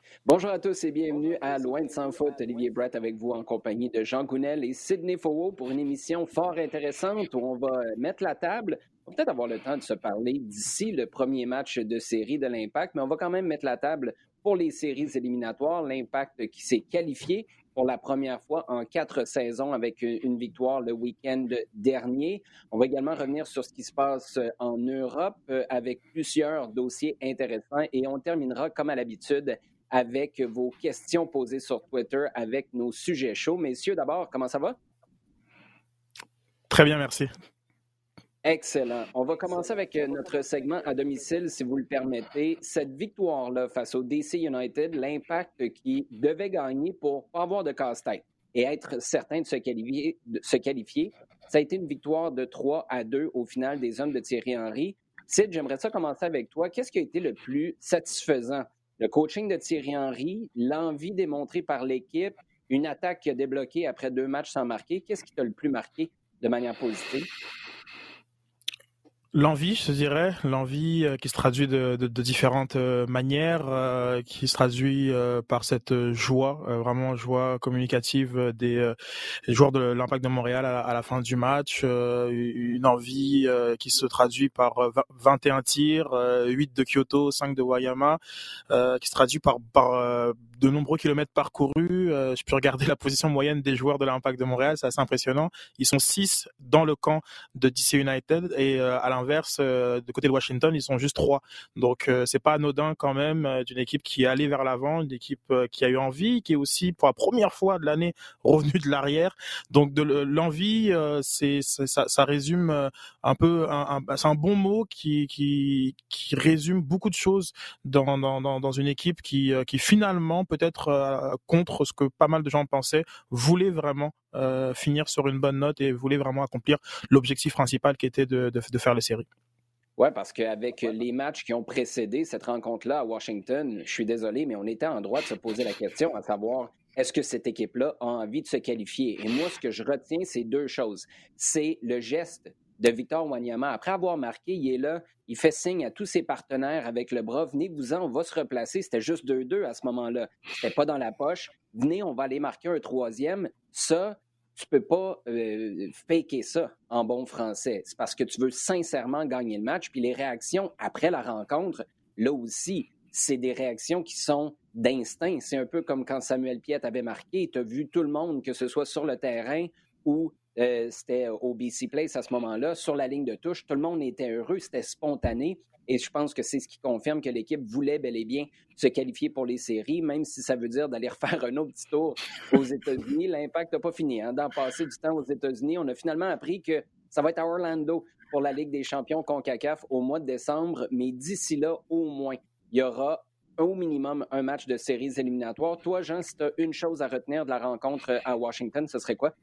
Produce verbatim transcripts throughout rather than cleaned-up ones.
Bonjour à tous et bienvenue à Loin de sans foot. Olivier Brett avec vous en compagnie de Jean Gounel et Sidney Fowell pour une émission fort intéressante où on va mettre la table. On va peut-être avoir le temps de se parler d'ici le premier match de série de l'Impact, mais on va quand même mettre la table pour les séries éliminatoires. L'Impact qui s'est qualifié pour la première fois en quatre saisons avec une victoire le week-end dernier. On va également revenir sur ce qui se passe en Europe avec plusieurs dossiers intéressants et on terminera comme à l'habitude avec vos questions posées sur Twitter avec nos sujets chauds. Messieurs, d'abord, comment ça va? Très bien, merci. Excellent. On va commencer avec notre segment à domicile, si vous le permettez. Cette victoire-là face au D C United, l'Impact qui devait gagner pour ne pas avoir de casse-tête et être certain de se qualifier, de se qualifier, ça a été une victoire de trois à deux au final des hommes de Thierry Henry. Sid, j'aimerais ça commencer avec toi. Qu'est-ce qui a été le plus satisfaisant? Le coaching de Thierry Henry, l'envie démontrée par l'équipe, une attaque qui a débloqué après deux matchs sans marquer. Qu'est-ce qui t'a le plus marqué de manière positive? L'envie, je dirais, l'envie euh, qui se traduit de, de, de différentes euh, manières, euh, qui se traduit euh, par cette joie, euh, vraiment joie communicative des, euh, des joueurs de l'Impact de Montréal à la, à la fin du match, euh, une envie euh, qui se traduit par vingt et un tirs, euh, huit de Kyoto, cinq de Wayama, euh, qui se traduit par, par euh, de nombreux kilomètres parcourus. Euh, je peux regarder la position moyenne des joueurs de l'Impact de Montréal, c'est assez impressionnant. Ils sont six dans le camp de D C United et euh, à l'inverse, euh, de côté de Washington, ils sont juste trois. Donc euh, c'est pas anodin quand même euh, d'une équipe qui est allée vers l'avant, une équipe euh, qui a eu envie, qui est aussi pour la première fois de l'année revenue de l'arrière. Donc de l'envie, euh, c'est, c'est ça, ça résume euh, un peu, un, un, c'est un bon mot qui qui qui résume beaucoup de choses dans dans dans, dans une équipe qui euh, qui finalement peut-être euh, contre ce que pas mal de gens pensaient, voulait vraiment euh, finir sur une bonne note et voulait vraiment accomplir l'objectif principal qui était de, de, de faire les séries. Oui, parce qu'avec les matchs qui ont précédé cette rencontre-là à Washington, je suis désolé, mais on était en droit de se poser la question, à savoir, est-ce que cette équipe-là a envie de se qualifier? Et moi, ce que je retiens, c'est deux choses. C'est le geste de Victor Wanyama. Après avoir marqué, il est là, il fait signe à tous ses partenaires avec le bras, venez-vous-en, on va se replacer. C'était juste deux deux à ce moment-là. C'était pas dans la poche. Venez, on va aller marquer un troisième. Ça, tu peux pas euh, faker ça en bon français. C'est parce que tu veux sincèrement gagner le match. Puis les réactions après la rencontre, là aussi, c'est des réactions qui sont d'instinct. C'est un peu comme quand Samuel Piette avait marqué. Tu as vu tout le monde, que ce soit sur le terrain ou euh, c'était au B C Place à ce moment-là, sur la ligne de touche. Tout le monde était heureux, c'était spontané. Et je pense que c'est ce qui confirme que l'équipe voulait bel et bien se qualifier pour les séries, même si ça veut dire d'aller refaire un autre petit tour aux États-Unis. L'Impact n'a pas fini. Hein. D'en passer du temps aux États-Unis, on a finalement appris que ça va être à Orlando pour la Ligue des champions CONCACAF au mois de décembre. Mais d'ici là, au moins, il y aura au minimum un match de séries éliminatoires. Toi, Jean, si tu as une chose à retenir de la rencontre à Washington, ce serait quoi?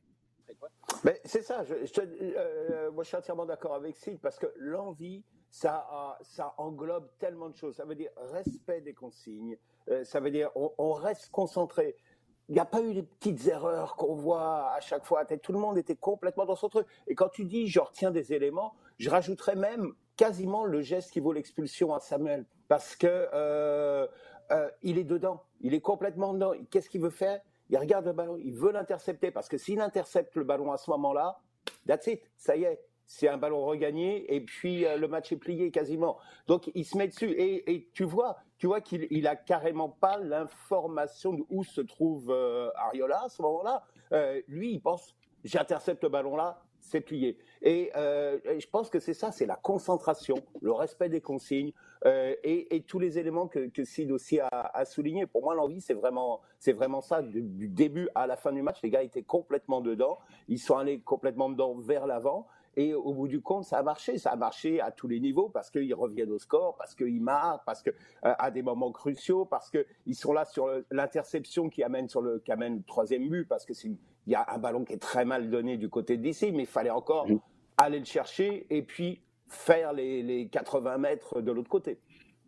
Mais c'est ça, je, je, euh, moi je suis entièrement d'accord avec Sid parce que l'envie, ça, uh, ça englobe tellement de choses. Ça veut dire respect des consignes, euh, ça veut dire on, on reste concentré. Il n'y a pas eu des petites erreurs qu'on voit à chaque fois. Tout le monde était complètement dans son truc. Et quand tu dis je retiens des éléments, je rajouterais même quasiment le geste qui vaut l'expulsion à Samuel. Parce que euh, euh, il est dedans, il est complètement dedans. Qu'est-ce qu'il veut faire? Il regarde le ballon, il veut l'intercepter parce que s'il intercepte le ballon à ce moment-là, that's it, ça y est, c'est un ballon regagné et puis euh, le match est plié quasiment. Donc il se met dessus et, et tu vois, tu vois qu'il il a carrément pas l'information de où se trouve euh, Ariola à ce moment-là. Euh, lui, il pense j'intercepte le ballon là, c'est plié. Et, euh, et je pense que c'est ça, c'est la concentration, le respect des consignes euh, et, et tous les éléments que, que Sid aussi a, a souligné. Pour moi, l'envie, c'est vraiment, c'est vraiment ça. Du, du début à la fin du match, les gars étaient complètement dedans. Ils sont allés complètement dedans vers l'avant. Et au bout du compte, ça a marché. Ça a marché à tous les niveaux parce qu'ils reviennent au score, parce qu'ils marquent, parce que euh, à des moments cruciaux, parce qu'ils sont là sur le, l'interception qui amène sur le, qui amène le troisième but, parce que c'est il y a un ballon qui est très mal donné du côté d'ici, mais il fallait encore mmh. aller le chercher et puis faire les, les quatre-vingts mètres de l'autre côté.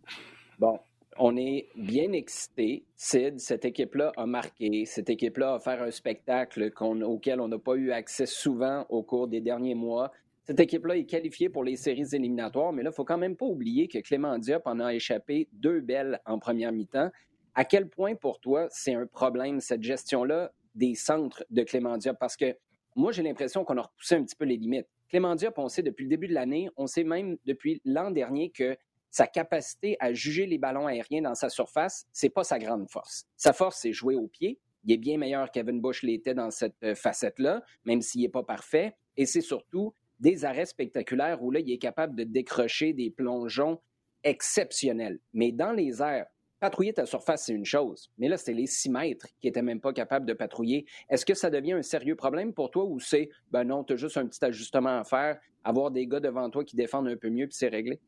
Bon, on est bien excités. Sid, cette équipe-là a marqué. Cette équipe-là a fait un spectacle qu'on, auquel on n'a pas eu accès souvent au cours des derniers mois. Cette équipe-là est qualifiée pour les séries éliminatoires, mais là, il ne faut quand même pas oublier que Clément Diop en a échappé deux belles en première mi-temps. À quel point pour toi c'est un problème, cette gestion-là des centres de Clément Diop? Parce que moi, j'ai l'impression qu'on a repoussé un petit peu les limites. Clément Diop, on sait depuis le début de l'année, on sait même depuis l'an dernier que sa capacité à juger les ballons aériens dans sa surface, c'est pas sa grande force. Sa force, c'est jouer au pied. Il est bien meilleur qu'Evan Bush l'était dans cette euh, facette-là, même s'il n'est pas parfait. Et c'est surtout des arrêts spectaculaires où là, il est capable de décrocher des plongeons exceptionnels. Mais dans les airs, patrouiller ta surface, c'est une chose. Mais là, c'est les six mètres qui n'étaient même pas capables de patrouiller. Est-ce que ça devient un sérieux problème pour toi ou c'est, ben non, tu as juste un petit ajustement à faire, avoir des gars devant toi qui défendent un peu mieux puis c'est réglé?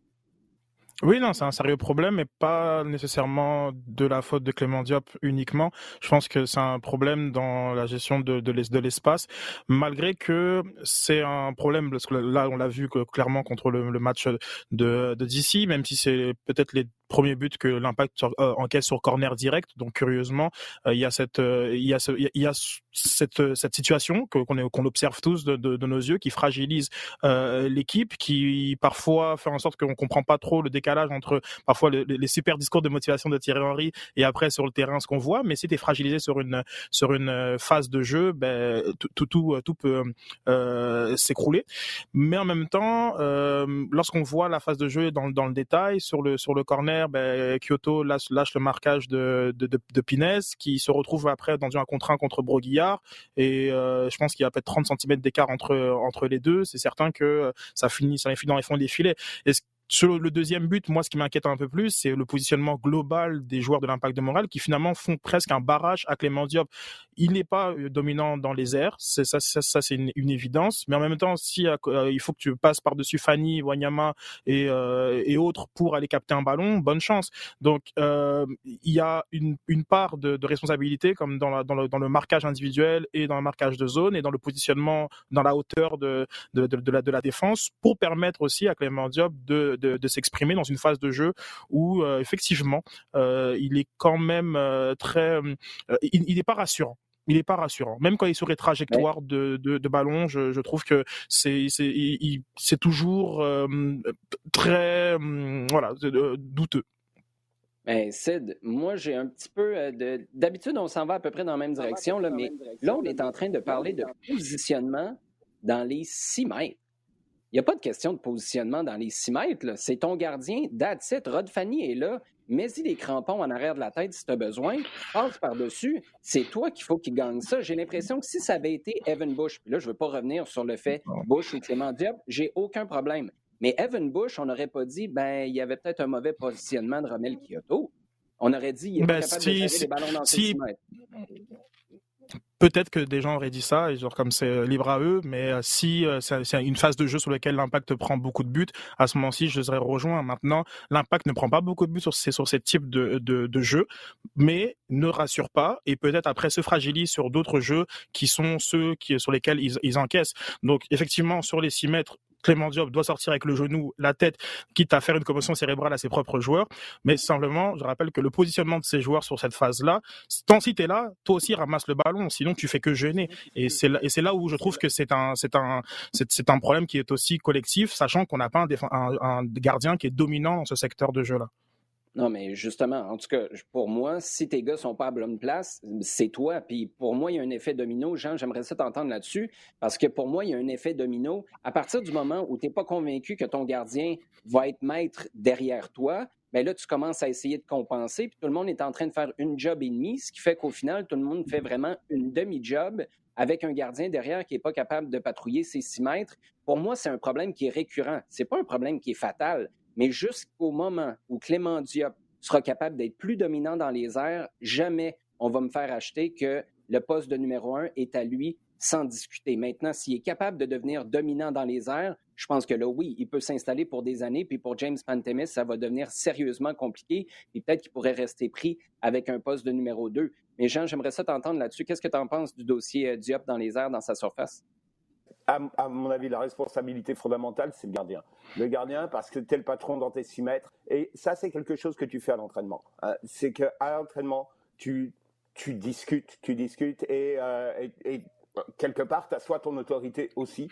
Oui, non, c'est un sérieux problème, mais pas nécessairement de la faute de Clément Diop uniquement. Je pense que c'est un problème dans la gestion de, de, l'es- de l'espace, malgré que c'est un problème, parce que là, on l'a vu que, clairement contre le, le match de, de D C, même si c'est peut-être les premiers buts que l'Impact sur, euh, encaisse sur corner direct. Donc, curieusement, euh, il y a cette, euh, il y a ce, il y a cette, cette situation que, qu'on, est, qu'on observe tous de, de, de nos yeux, qui fragilise euh, l'équipe, qui parfois fait en sorte qu'on comprend pas trop le décalage entre parfois le, les super discours de motivation de Thierry Henry et après sur le terrain ce qu'on voit. Mais si tu es fragilisé sur une sur une phase de jeu, ben tout tout tout, tout peut euh, s'écrouler. Mais en même temps, euh, lorsqu'on voit la phase de jeu dans dans le détail sur le sur le corner, ben Kyoto lâche, lâche le marquage de de, de de Pines qui se retrouve après dans un contre un contre Broguillard et euh, je pense qu'il y a peut-être trente centimètres d'écart entre entre les deux. C'est certain que ça finit ça finit dans les fonds des filets. Est-ce Sur le deuxième but, moi, ce qui m'inquiète un peu plus, c'est le positionnement global des joueurs de l'Impact de Montréal qui finalement font presque un barrage à Clément Diop. Il n'est pas dominant dans les airs, c'est ça, ça, ça c'est une, une évidence. Mais en même temps, si euh, il faut que tu passes par-dessus Fanny, Wanyama et, euh, et autres pour aller capter un ballon, bonne chance. Donc, euh, il y a une, une part de, de responsabilité, comme dans, la, dans, le, dans le marquage individuel et dans le marquage de zone et dans le positionnement dans la hauteur de, de, de, de, la, de la défense pour permettre aussi à Clément Diop de De, de s'exprimer dans une phase de jeu où euh, effectivement euh, il est quand même euh, très euh, il n'est pas rassurant. Il n'est pas rassurant. Même quand il est sur les trajectoires de, de, de ballon, je, je trouve que c'est, c'est, il, c'est toujours euh, très euh, voilà, douteux. Ben, Sid, moi, j'ai un petit peu de... D'habitude, on s'en va à peu près dans la même direction, là, mais là, on est en train de parler de positionnement dans les six mètres. Il n'y a pas de question de positionnement dans les six mètres. Là. C'est ton gardien, that's it. Rod Fanny est là. Mets-y des crampons en arrière de la tête si tu as besoin. Passe par-dessus. C'est toi qu'il faut qu'il gagne ça. J'ai l'impression que si ça avait été Evan Bush, puis là, je ne veux pas revenir sur le fait Bush ou Clément Diop, j'ai aucun problème. Mais Evan Bush, on n'aurait pas dit, ben, il y avait peut-être un mauvais positionnement de Romel Kyoto. On aurait dit, il n'est ben, pas capable si, de gérer si, les ballons dans si, ses six mètres. Peut-être que des gens auraient dit ça, et genre comme c'est libre à eux, mais si euh, c'est, c'est une phase de jeu sur laquelle l'Impact prend beaucoup de buts, à ce moment-ci, je serais rejoint. Maintenant, l'Impact ne prend pas beaucoup de buts sur ces sur ces types de, de, de jeux, mais ne rassure pas, et peut-être après se fragilise sur d'autres jeux qui sont ceux qui sur lesquels ils, ils encaissent. Donc effectivement, sur les six mètres, Clément Diop doit sortir avec le genou, la tête, quitte à faire une commotion cérébrale à ses propres joueurs. Mais simplement, je rappelle que le positionnement de ces joueurs sur cette phase-là, tant si t'es là, toi aussi ramasse le ballon, sinon tu fais que gêner. Et c'est là, et c'est là où je trouve que c'est un, c'est un, c'est, c'est un problème qui est aussi collectif, sachant qu'on n'a pas un, déf- un, un gardien qui est dominant dans ce secteur de jeu-là. Non, mais justement, en tout cas, pour moi, si tes gars sont pas à bonne place, c'est toi. Puis pour moi, il y a un effet domino. Jean, j'aimerais ça t'entendre là-dessus, parce que pour moi, il y a un effet domino. À partir du moment où tu n'es pas convaincu que ton gardien va être maître derrière toi, bien là, tu commences à essayer de compenser, puis tout le monde est en train de faire une job et demie, ce qui fait qu'au final, tout le monde fait vraiment une demi-job avec un gardien derrière qui n'est pas capable de patrouiller ses six mètres. Pour moi, c'est un problème qui est récurrent. C'est pas un problème qui est fatal. Mais jusqu'au moment où Clément Diop sera capable d'être plus dominant dans les airs, jamais on va me faire acheter que le poste de numéro un est à lui sans discuter. Maintenant, s'il est capable de devenir dominant dans les airs, je pense que là, oui, il peut s'installer pour des années. Puis pour James Pantemis, ça va devenir sérieusement compliqué. Et peut-être qu'il pourrait rester pris avec un poste de numéro deux. Mais Jean, j'aimerais ça t'entendre là-dessus. Qu'est-ce que tu en penses du dossier Diop dans les airs, dans sa surface? À, à mon avis, la responsabilité fondamentale, c'est le gardien. Le gardien, parce que tu es le patron dans tes six mètres. Et ça, c'est quelque chose que tu fais à l'entraînement. Euh, c'est qu'à l'entraînement, tu, tu discutes, tu discutes et, euh, et, et quelque part, tu assois ton autorité aussi.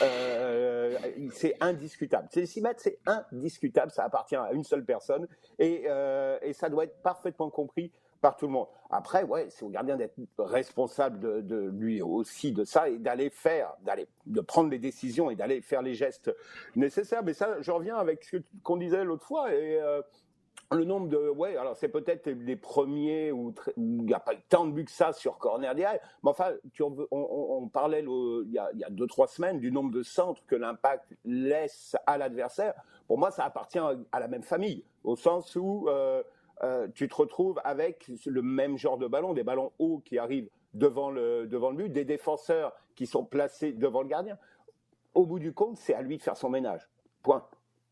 Euh, c'est indiscutable. Ces six mètres, c'est indiscutable. Ça appartient à une seule personne. Et, euh, et ça doit être parfaitement compris par tout le monde. Après, ouais, c'est au gardien d'être responsable de, de lui aussi de ça et d'aller faire, d'aller, de prendre les décisions et d'aller faire les gestes nécessaires. Mais ça, je reviens avec ce qu'on disait l'autre fois et euh, le nombre de, ouais, alors c'est peut-être les premiers où il n'y a pas eu tant de buts que ça sur corner D I. Mais enfin, tu, on, on, on parlait le, il, y a, il y a deux trois semaines du nombre de centres que l'Impact laisse à l'adversaire. Pour moi, ça appartient à la même famille, au sens où euh, Euh, tu te retrouves avec le même genre de ballon, des ballons hauts qui arrivent devant le, devant le but, des défenseurs qui sont placés devant le gardien. Au bout du compte, c'est à lui de faire son ménage. Point.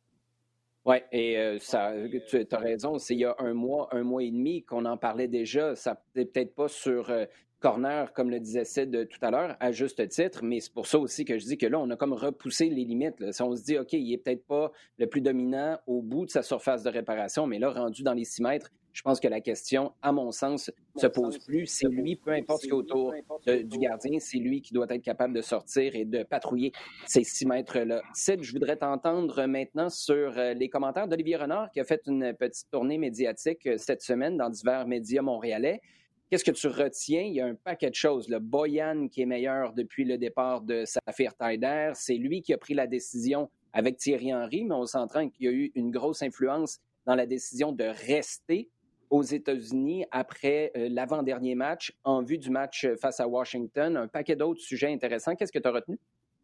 Oui, et euh, ça, tu as raison, c'est il y a un mois, un mois et demi qu'on en parlait déjà. Ça n'est peut-être pas sur euh, corner, comme le disait Sid tout à l'heure, à juste titre, mais c'est pour ça aussi que je dis que là, on a comme repoussé les limites. Là. Si on se dit, OK, il n'est peut-être pas le plus dominant au bout de sa surface de réparation, mais là, rendu dans les six mètres, je pense que la question, à mon sens, ne se pose plus. C'est lui, peu importe ce qu'il y a autour de, du gardien, c'est lui qui doit être capable de sortir et de patrouiller ces six mètres-là. Sid, je voudrais t'entendre maintenant sur les commentaires d'Olivier Renard, qui a fait une petite tournée médiatique cette semaine dans divers médias montréalais. Qu'est-ce que tu retiens? Il y a un paquet de choses. Le Boyan qui est meilleur depuis le départ de Saphir Taider, c'est lui qui a pris la décision avec Thierry Henry, mais on s'entend qu'il y a eu une grosse influence dans la décision de rester aux États-Unis après euh, l'avant-dernier match, en vue du match face à Washington. Un paquet d'autres sujets intéressants. Qu'est-ce que tu as retenu?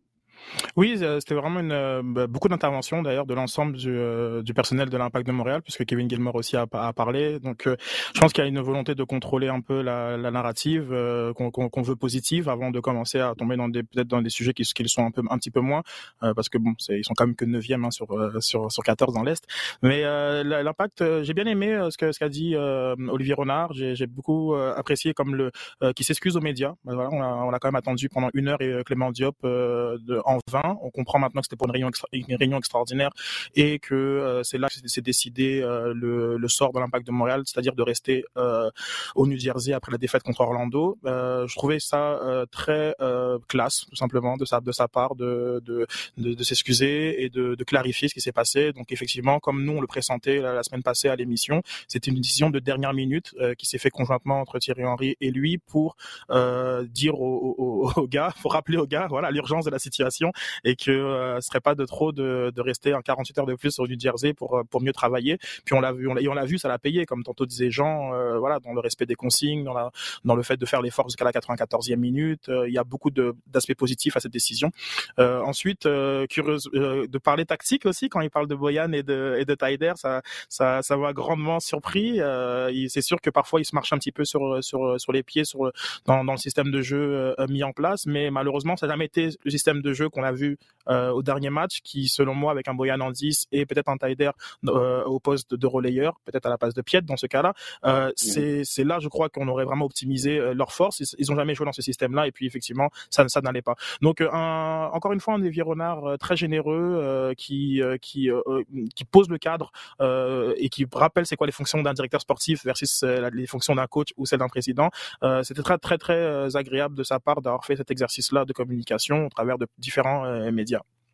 Oui, c'était vraiment une, beaucoup d'interventions d'ailleurs de l'ensemble du, euh, du personnel de l'Impact de Montréal, puisque Kevin Gilmour aussi a, a parlé. Donc, euh, je pense qu'il y a une volonté de contrôler un peu la, la narrative euh, qu'on, qu'on veut positive avant de commencer à tomber dans des peut-être dans des sujets qui, qui le sont un peu un petit peu moins, euh, parce que bon, c'est, ils sont quand même que neuvième hein, sur euh, sur sur quatorze dans l'Est. Mais euh, l'Impact, euh, j'ai bien aimé euh, ce que ce qu'a dit euh, Olivier Renard. J'ai, j'ai beaucoup euh, apprécié comme le euh, qui s'excuse aux médias. Ben, voilà, on a, on a quand même attendu pendant une heure et euh, Clément Diop euh, de, en vain. On comprend maintenant que c'était pour une réunion, extra, une réunion extraordinaire et que euh, c'est là que c'est décidé euh, le, le sort de l'Impact de Montréal, c'est-à-dire de rester euh, au New Jersey après la défaite contre Orlando. Euh, je trouvais ça euh, très euh, classe, tout simplement, de sa, de sa part, de, de, de, de s'excuser et de, de clarifier ce qui s'est passé. Donc effectivement, comme nous on le pressentait la, la semaine passée à l'émission, c'était une décision de dernière minute euh, qui s'est fait conjointement entre Thierry Henry et lui pour euh, dire aux, aux, aux gars, pour rappeler aux gars, voilà, l'urgence de la situation et que euh, ce serait pas de trop de, de rester en quarante-huit heures de plus au New Jersey pour pour mieux travailler. Puis on l'a vu, on l'a, on l'a vu, ça l'a payé, comme tantôt disait Jean, euh, voilà, dans le respect des consignes, dans la dans le fait de faire l'effort jusqu'à la quatre-vingt-quatorzième minute. Euh, il y a beaucoup de d'aspects positifs à cette décision. Euh, ensuite, euh, curieuse euh, de parler tactique aussi quand il parle de Boyan et de et de Taider, ça ça ça m'a grandement surpris. Euh, il, c'est sûr que parfois il se marche un petit peu sur sur sur les pieds sur dans dans le système de jeu euh, mis en place, mais malheureusement ça n'a jamais été le système de jeu qu'on a vu Euh, au dernier match, qui selon moi avec un Boyan en dix et peut-être un Taider euh, au poste de, de relayeur, peut-être à la place de Piet dans ce cas-là, euh, c'est, c'est là je crois qu'on aurait vraiment optimisé euh, leur force. Ils, ils ont jamais joué dans ce système-là et puis effectivement ça, ça n'allait pas. Donc un, encore une fois un Olivier Renard euh, très généreux euh, qui euh, qui euh, qui pose le cadre euh, et qui rappelle c'est quoi les fonctions d'un directeur sportif versus euh, les fonctions d'un coach ou celles d'un président. Euh, c'était très très très euh, agréable de sa part d'avoir fait cet exercice-là de communication au travers de différents euh, médias.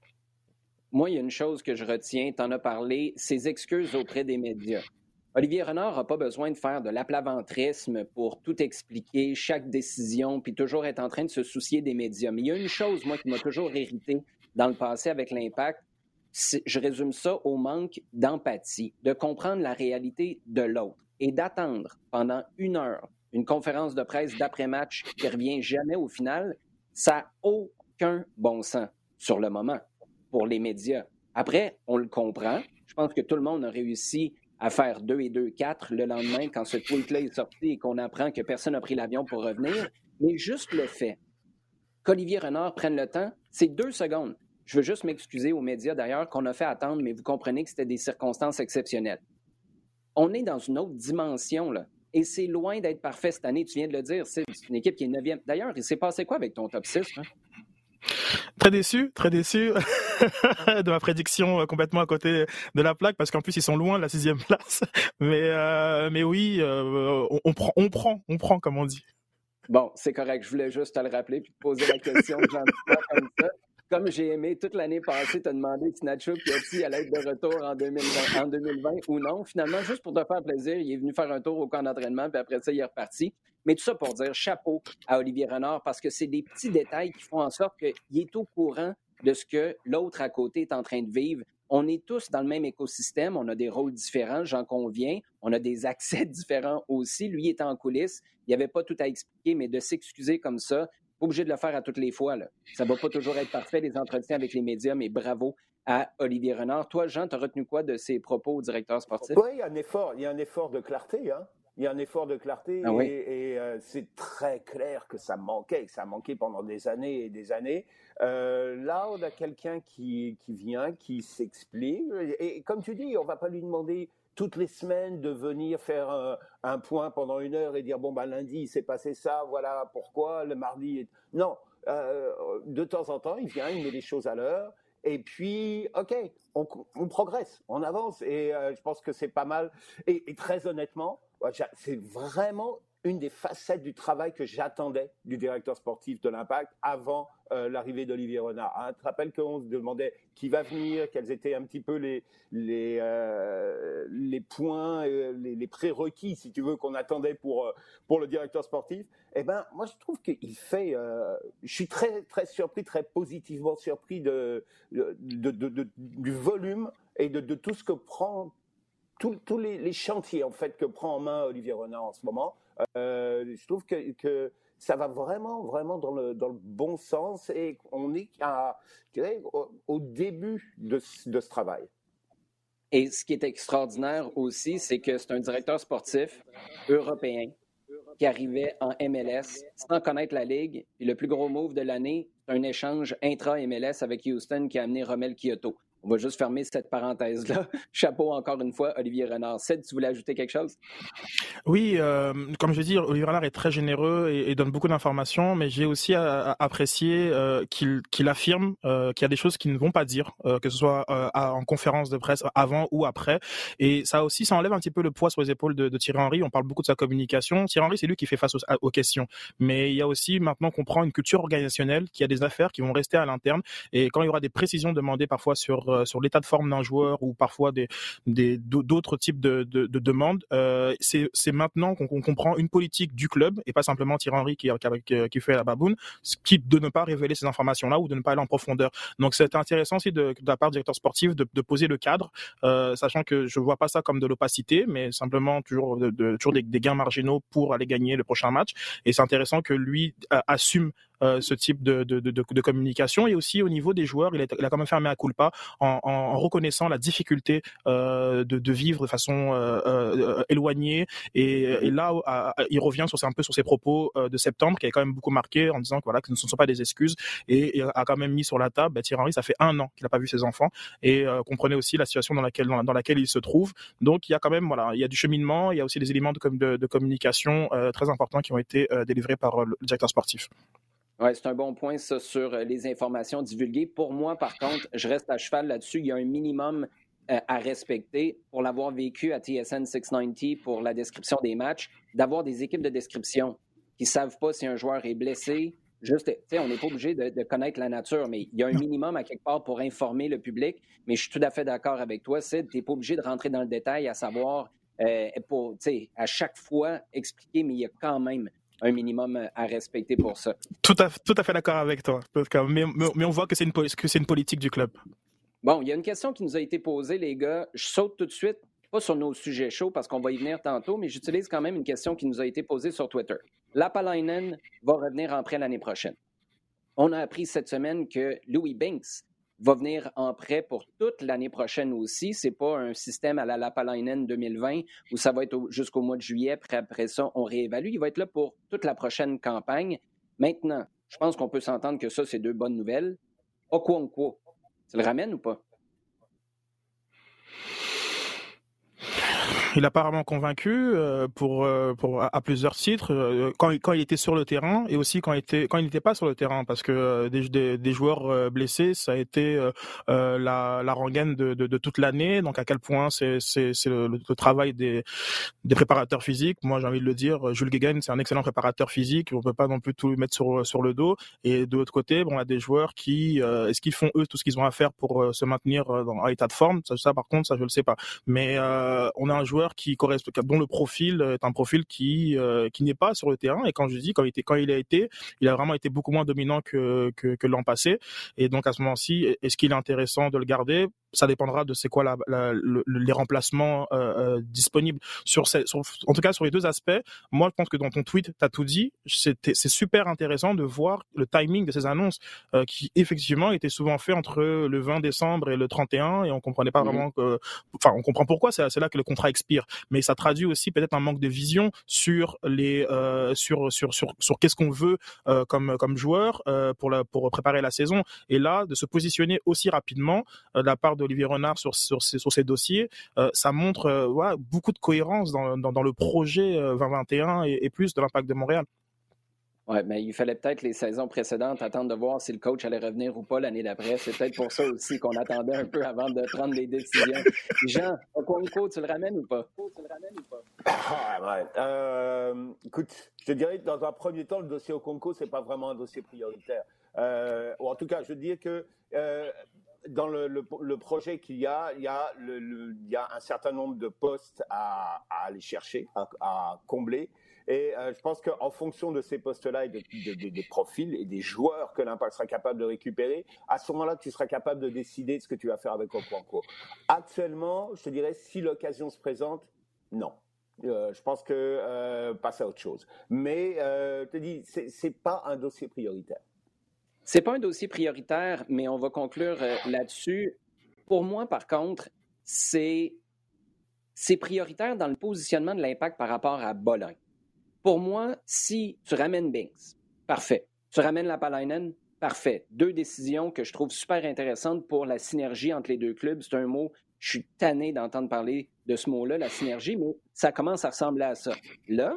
Moi, il y a une chose que je retiens, tu en as parlé, ses excuses auprès des médias. Olivier Renard n'a pas besoin de faire de l'aplaventrisme pour tout expliquer, chaque décision, puis toujours être en train de se soucier des médias. Mais il y a une chose, moi, qui m'a toujours irrité dans le passé avec l'Impact, je résume ça au manque d'empathie, de comprendre la réalité de l'autre et d'attendre pendant une heure une conférence de presse d'après-match qui ne revient jamais au final, ça n'a aucun bon sens sur le moment pour les médias. Après, on le comprend. Je pense que tout le monde a réussi à faire deux et deux, quatre le lendemain quand ce tweet-là est sorti et qu'on apprend que personne n'a pris l'avion pour revenir. Mais juste le fait qu'Olivier Renard prenne le temps, c'est deux secondes. Je veux juste m'excuser aux médias d'ailleurs qu'on a fait attendre, mais vous comprenez que c'était des circonstances exceptionnelles. On est dans une autre dimension, là. Et c'est loin d'être parfait cette année. Tu viens de le dire, c'est une équipe qui est neuvième. D'ailleurs, il s'est passé quoi avec ton top six? Hein? Très déçu, très déçu de ma prédiction complètement à côté de la plaque, parce qu'en plus ils sont loin de la sixième place. Mais euh, mais oui, euh, on, on prend, on prend, on prend comme on dit. Bon, c'est correct. Je voulais juste te le rappeler puis te poser la question gentiment comme ça. comme j'ai aimé toute l'année passée te demander si Nacho Piatti allait être de retour en deux mille vingt, en deux mille vingt ou non. Finalement, juste pour te faire plaisir, il est venu faire un tour au camp d'entraînement, puis après ça, il est reparti. Mais tout ça pour dire chapeau à Olivier Renard, parce que c'est des petits détails qui font en sorte qu'il est au courant de ce que l'autre à côté est en train de vivre. On est tous dans le même écosystème, on a des rôles différents, j'en conviens, on a des accès différents aussi. Lui est en coulisses, il n'y avait pas tout à expliquer, mais de s'excuser comme ça, pas obligé de le faire à toutes les fois, là. Ça ne va pas toujours être parfait, les entretiens avec les médias, mais bravo à Olivier Renard. Toi, Jean, tu as retenu quoi de ses propos au directeur sportif? Oui, il y a un effort, il y a un effort de clarté, hein. Il y a un effort de clarté ah oui. et, et euh, c'est très clair que ça manquait, que ça a manqué pendant des années et des années. Euh, là, on a quelqu'un qui, qui vient, qui s'explique. Et, et comme tu dis, on ne va pas lui demander toutes les semaines de venir faire un, un point pendant une heure et dire bon, bah, lundi, il s'est passé ça, voilà pourquoi, le mardi. Non, euh, de temps en temps, il vient, il met les choses à l'heure. Et puis, OK, on, on progresse, on avance. Et euh, je pense que c'est pas mal. Et, et très honnêtement, c'est vraiment une des facettes du travail que j'attendais du directeur sportif de l'Impact avant euh, l'arrivée d'Olivier Renard. Hein, tu te rappelles qu'on se demandait qui va venir, quels étaient un petit peu les, les, euh, les points, euh, les, les prérequis, si tu veux, qu'on attendait pour, euh, pour le directeur sportif. Eh ben, moi, je trouve qu'il fait... Euh, je suis très, très surpris, très positivement surpris de, de, de, de, de, du volume et de, de tout ce que prend... Tous, tous les, les chantiers en fait que prend en main Olivier Renard en ce moment, euh, je trouve que, que ça va vraiment, vraiment dans le, dans le bon sens et on est à, au, au début de, de ce travail. Et ce qui est extraordinaire aussi, c'est que c'est un directeur sportif européen qui arrivait en M L S sans connaître la Ligue. Et le plus gros move de l'année, c'est un échange intra-M L S avec Houston qui a amené Romel Kyoto. On va juste fermer cette parenthèse-là. Chapeau encore une fois, Olivier Renard. Ced, tu voulais ajouter quelque chose? Oui, euh, comme je veux dire, Olivier Renard est très généreux et, et donne beaucoup d'informations, mais j'ai aussi à, à apprécié euh, qu'il, qu'il affirme euh, qu'il y a des choses qu'il ne vont pas dire, euh, que ce soit euh, à, en conférence de presse avant ou après. Et ça aussi, ça enlève un petit peu le poids sur les épaules de, de Thierry Henry. On parle beaucoup de sa communication. Thierry Henry, c'est lui qui fait face aux, aux questions. Mais il y a aussi maintenant qu'on prend une culture organisationnelle, qu'il y a des affaires qui vont rester à l'interne. Et quand il y aura des précisions demandées parfois sur sur l'état de forme d'un joueur ou parfois des, des d'autres types de, de, de demandes, euh, c'est, c'est maintenant qu'on, qu'on comprend une politique du club et pas simplement Thierry Henry qui, qui, qui fait la baboune, qui de ne pas révéler ces informations-là ou de ne pas aller en profondeur. Donc c'est intéressant aussi de, de la part du directeur sportif de, de poser le cadre, euh, sachant que je vois pas ça comme de l'opacité, mais simplement toujours, de, de, toujours des, des gains marginaux pour aller gagner le prochain match. Et c'est intéressant que lui euh, assume Euh, ce type de, de, de, de communication. Et aussi au niveau des joueurs, il a, il a quand même fait un mea culpa en, en, en reconnaissant la difficulté euh, de, de vivre de façon euh, euh, éloignée. Et, et là, à, à, il revient sur, un peu sur ses propos euh, de septembre, qui avait quand même beaucoup marqué en disant que, voilà, que ce ne sont pas des excuses. Et, et a quand même mis sur la table, bah, Thierry Henry, ça fait un an qu'il n'a pas vu ses enfants. Et euh, comprenez aussi la situation dans laquelle, dans, dans laquelle il se trouve. Donc il y a quand même, voilà, il y a du cheminement, il y a aussi des éléments de, de, de communication euh, très importants qui ont été euh, délivrés par euh, le directeur sportif. Oui, c'est un bon point, ça, sur les informations divulguées. Pour moi, par contre, je reste à cheval là-dessus. Il y a un minimum euh, à respecter. Pour l'avoir vécu à T S N six cent quatre-vingts pour la description des matchs, d'avoir des équipes de description qui ne savent pas si un joueur est blessé. Juste, tu sais, on n'est pas obligé de, de connaître la nature, mais il y a un minimum à quelque part pour informer le public. Mais je suis tout à fait d'accord avec toi, Sid. Tu n'es pas obligé de rentrer dans le détail à savoir, euh, pour, tu sais, à chaque fois expliquer, mais il y a quand même un minimum à respecter pour ça. Tout à, tout à fait d'accord avec toi. Mais, mais, mais on voit que c'est, une, que c'est une politique du club. Bon, il y a une question qui nous a été posée, les gars. Je saute tout de suite, pas sur nos sujets chauds parce qu'on va y venir tantôt, mais j'utilise quand même une question qui nous a été posée sur Twitter. Lapalainen va revenir en prêt l'année prochaine. On a appris cette semaine que Louis Binks va venir en prêt pour toute l'année prochaine aussi. C'est pas un système à la Lapalainen deux mille vingt où ça va être au, jusqu'au mois de juillet, puis après ça, on réévalue. Il va être là pour toute la prochaine campagne. Maintenant, je pense qu'on peut s'entendre que ça, c'est deux bonnes nouvelles. Okonkwo, tu le ramènes ou pas? il a pas vraiment convaincu euh, pour euh, pour à, à plusieurs titres euh, quand il, quand il était sur le terrain et aussi quand il était quand il n'était pas sur le terrain parce que euh, des, des des joueurs euh, blessés ça a été euh, euh, la la rengaine de, de de toute l'année. Donc à quel point c'est c'est c'est le, le travail des des préparateurs physiques. Moi j'ai envie de le dire, Jules Guéguen c'est un excellent préparateur physique. On peut pas non plus tout lui mettre sur sur le dos. Et de l'autre côté, bon, on a des joueurs qui euh, est-ce qu'ils font eux tout ce qu'ils ont à faire pour euh, se maintenir euh, dans l'état de forme. Ça, ça par contre ça je le sais pas. Mais euh, on a un joueur qui correspond, dont le profil est un profil qui euh, qui n'est pas sur le terrain. Et quand je dis quand il était, quand il a été, il a vraiment été beaucoup moins dominant que que, que l'an passé. Et donc à ce moment-ci, est-ce qu'il est intéressant de le garder? Ça dépendra de c'est quoi la, la, le, les remplacements euh, euh, disponibles sur, ces, sur en tout cas sur les deux aspects. Moi je pense que dans ton tweet t'as tout dit. C'était, c'est super intéressant de voir le timing de ces annonces euh, qui effectivement étaient souvent faits entre le vingt décembre et le trente et un et on comprenait pas mmh. vraiment que, enfin on comprend pourquoi, c'est, c'est là que le contrat expire, mais ça traduit aussi peut-être un manque de vision sur les euh, sur sur sur sur qu'est-ce qu'on veut euh, comme comme joueur euh, pour la pour préparer la saison. Et là de se positionner aussi rapidement euh, de la part d'Olivier Renard sur sur ces sur ces dossiers, euh, ça montre euh, ouais, beaucoup de cohérence dans dans, dans le projet euh, vingt vingt et un et, et plus de l'Impact de Montréal. Oui, mais il fallait peut-être les saisons précédentes attendre de voir si le coach allait revenir ou pas l'année d'après. C'est peut-être pour ça aussi qu'on attendait un peu avant de prendre des décisions. Jean, Okonkwo, tu le ramènes ou pas? Tu le ramènes ou pas? Ah, ouais. euh, écoute, je te dirais que dans un premier temps, le dossier Okonkwo, c'est pas vraiment un dossier prioritaire. Euh, ou en tout cas, je dirais que euh, dans le, le, le projet qu'il y a, il y a, le, le, il y a un certain nombre de postes à, à aller chercher, à, à combler. Et euh, je pense qu'en fonction de ces postes-là et de, de, de, des profils et des joueurs que l'Impact sera capable de récupérer, à ce moment-là, tu seras capable de décider de ce que tu vas faire avec Okonkwo. Actuellement, je te dirais, si l'occasion se présente, non. Euh, je pense que euh, passe à autre chose. Mais euh, je te dis, c'est, c'est pas un dossier prioritaire. C'est pas un dossier prioritaire, mais on va conclure euh, là-dessus. Pour moi, par contre, c'est, c'est prioritaire dans le positionnement de l'Impact par rapport à Bologne. Pour moi, si tu ramènes Binks, parfait. Tu ramènes Lapalainen, parfait. Deux décisions que je trouve super intéressantes pour la synergie entre les deux clubs. C'est un mot, je suis tanné d'entendre parler de ce mot-là, la synergie, mais ça commence à ressembler à ça. Là,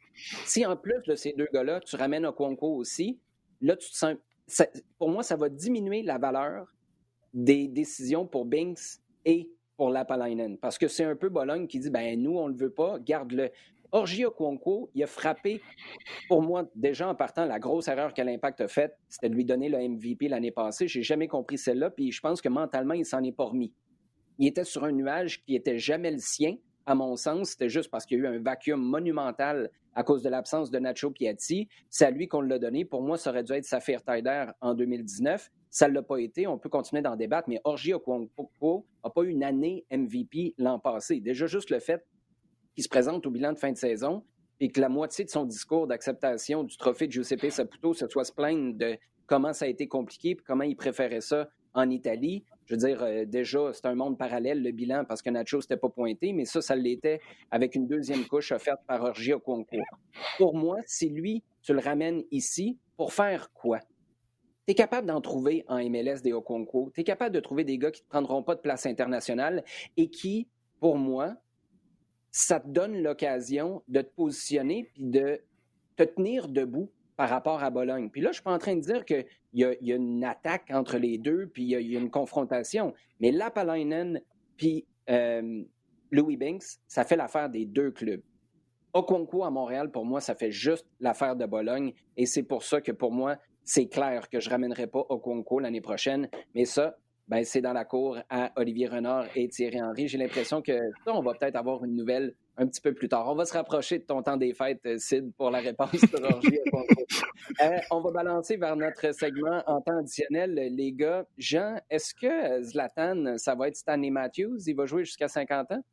si en plus de ces deux gars-là, tu ramènes Okonkwo aussi, là, tu te sens... Ça, pour moi, ça va diminuer la valeur des décisions pour Binks et pour Lapalainen. Parce que c'est un peu Bologne qui dit, ben nous, on ne le veut pas, garde-le. Orji Okonkwo, il a frappé, pour moi, déjà en partant, la grosse erreur que l'Impact a faite, c'était de lui donner le M V P l'année passée. Je n'ai jamais compris celle-là, puis je pense que mentalement, il s'en est pas remis. Il était sur un nuage qui n'était jamais le sien, à mon sens. C'était juste parce qu'il y a eu un vacuum monumental à cause de l'absence de Nacho Piatti. C'est à lui qu'on l'a donné. Pour moi, ça aurait dû être Saphir Taider en deux mille dix-neuf. Ça ne l'a pas été. On peut continuer d'en débattre, mais Orji Okonkwo n'a pas eu une année M V P l'an passé. Déjà, juste le fait qui se présente au bilan de fin de saison et que la moitié de son discours d'acceptation du trophée de Giuseppe Saputo se soit se plaindre de comment ça a été compliqué et comment il préférait ça en Italie. Je veux dire, euh, déjà, c'est un monde parallèle, le bilan, parce que Nacho n'était pas pointé, mais ça, ça l'était avec une deuxième couche offerte par Orji Okonkwo. Pour moi, si lui, tu le ramènes ici, pour faire quoi? Tu es capable d'en trouver en M L S des Okonkwo. Tu es capable de trouver des gars qui ne te prendront pas de place internationale et qui, pour moi, ça te donne l'occasion de te positionner puis de te tenir debout par rapport à Bologne. Puis là, je ne suis pas en train de dire qu'il y a, il y a une attaque entre les deux puis il y a, il y a une confrontation. Mais Lapalainen puis euh, Louis Binks, ça fait l'affaire des deux clubs. Okonkwo à Montréal, pour moi, ça fait juste l'affaire de Bologne. Et c'est pour ça que, pour moi, c'est clair que je ne ramènerai pas Okonkwo l'année prochaine. Mais ça, ben, c'est dans la cour à Olivier Renard et Thierry Henry. J'ai l'impression que ça, on va peut-être avoir une nouvelle un petit peu plus tard. On va se rapprocher de ton temps des fêtes, Sid, pour la réponse de Roger. euh, on va balancer vers notre segment en temps additionnel, les gars. Jean, est-ce que Zlatan, ça va être Stanley Matthews? Il va jouer jusqu'à cinquante ans?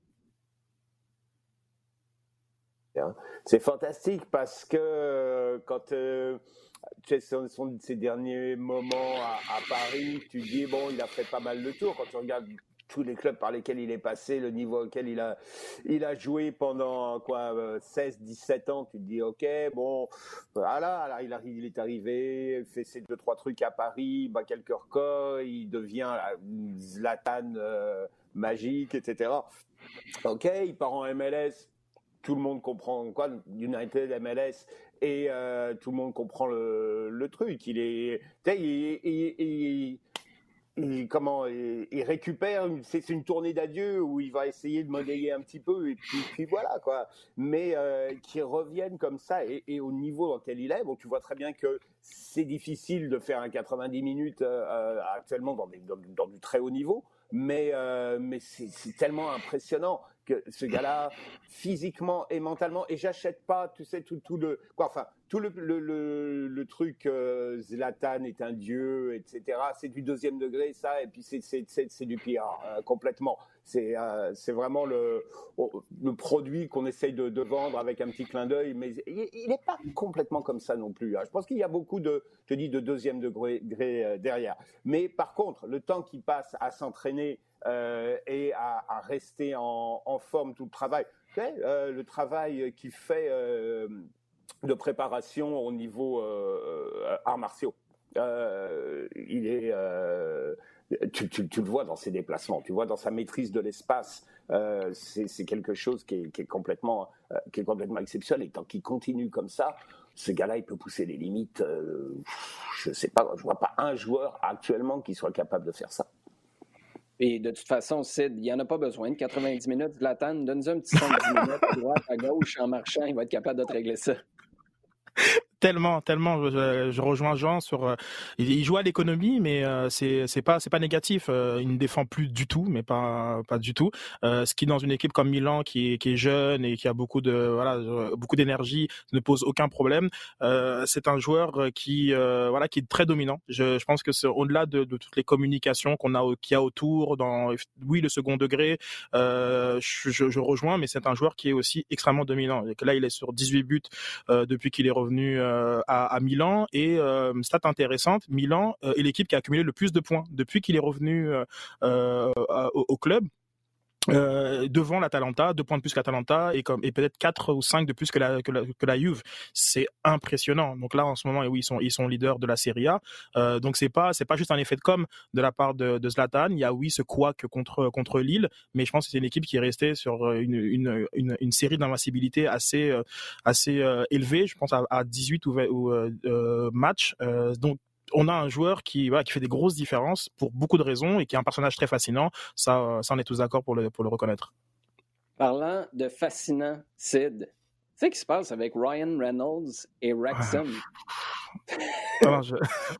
C'est fantastique parce que quand... Euh... Tu sais, ce sont ces derniers moments à, à Paris, tu dis, bon, il a fait pas mal de tours. Quand tu regardes tous les clubs par lesquels il est passé, le niveau auquel il a, il a joué pendant quoi, seize dix-sept ans, tu te dis, ok, bon, voilà, alors il, arrive, il est arrivé, il fait ses deux, trois trucs à Paris, bat quelques records, il devient Zlatan euh, magique, et cetera. Ok, il part en M L S, tout le monde comprend quoi, United, M L S, et euh, tout le monde comprend le, le truc. Il est, il, il, il, il, il, comment, il, il récupère, une, c'est une tournée d'adieu où il va essayer de monnayer un petit peu, et puis, puis voilà quoi. Mais euh, qu'il revienne comme ça, et, et au niveau dans lequel il est, bon, tu vois très bien que c'est difficile de faire un quatre-vingt-dix minutes euh, actuellement dans, des, dans, dans du très haut niveau. Mais, euh, mais c'est, c'est tellement impressionnant que ce gars-là, physiquement et mentalement, et j'achète pas, tu sais, tout, tout le, quoi, enfin, tout le, le, le, le truc, euh, Zlatan est un dieu, et cetera. C'est du deuxième degré, ça, et puis c'est, c'est, c'est, c'est du P R, euh, complètement. C'est, euh, c'est vraiment le, le produit qu'on essaye de, de vendre avec un petit clin d'œil, mais il n'est pas complètement comme ça non plus. Hein. Je pense qu'il y a beaucoup de, je te dis, de deuxième degré, degré euh, derrière. Mais par contre, le temps qu'il passe à s'entraîner euh, et à, à rester en, en forme, tout le travail, okay, euh, le travail qu'il fait euh, de préparation au niveau euh, arts martiaux, euh, il est... Euh, Tu, tu, tu le vois dans ses déplacements, tu vois dans sa maîtrise de l'espace, euh, c'est, c'est quelque chose qui est, qui est complètement, euh, qui est complètement exceptionnel. Et tant qu'il continue comme ça, ce gars-là, il peut pousser les limites. Euh, je sais pas, je vois pas un joueur actuellement qui soit capable de faire ça. Et de toute façon, Sid, il n'y en a pas besoin de quatre-vingt-dix minutes. Zlatan, donne-nous un petit cinq dix minutes à droite, à gauche, en marchant, il va être capable de te régler ça. Tellement, tellement. Je, je rejoins Jean sur. Euh, il, il joue à l'économie, mais euh, c'est c'est pas c'est pas négatif. Euh, il ne défend plus du tout, mais pas pas du tout. Euh, ce qui dans une équipe comme Milan, qui est qui est jeune et qui a beaucoup de voilà beaucoup d'énergie, ne pose aucun problème. Euh, c'est un joueur qui euh, voilà qui est très dominant. Je, je pense que c'est au-delà de, de toutes les communications qu'on a qu'il y a autour. Dans oui le second degré, euh, je, je, je rejoins, mais c'est un joueur qui est aussi extrêmement dominant. Et que là, il est sur dix-huit buts euh, depuis qu'il est revenu. Euh, À, à Milan et euh, stat intéressante, Milan euh, est l'équipe qui a accumulé le plus de points depuis qu'il est revenu euh, euh, au, au club. Euh, devant l'Atalanta, deux points de plus que l'Atalanta et comme et peut-être quatre ou cinq de plus que la que la, que la Juve. C'est impressionnant. Donc là en ce moment, oui, ils sont ils sont leaders de la Serie A. Euh, donc c'est pas c'est pas juste un effet de com de la part de, de Zlatan. Il y a oui ce couac contre contre Lille, mais je pense que c'est une équipe qui est restée sur une une une, une série d'invincibilité assez assez euh, élevée. Je pense à, à dix-huit ou, vingt, ou euh, matchs. Euh, donc on a un joueur qui, voilà, qui fait des grosses différences pour beaucoup de raisons et qui est un personnage très fascinant. Ça, ça on est tous d'accord pour le, pour le reconnaître. Parlant de fascinant, Sid, tu sais ce qui se passe avec Ryan Reynolds et Wrexham? Alors, je...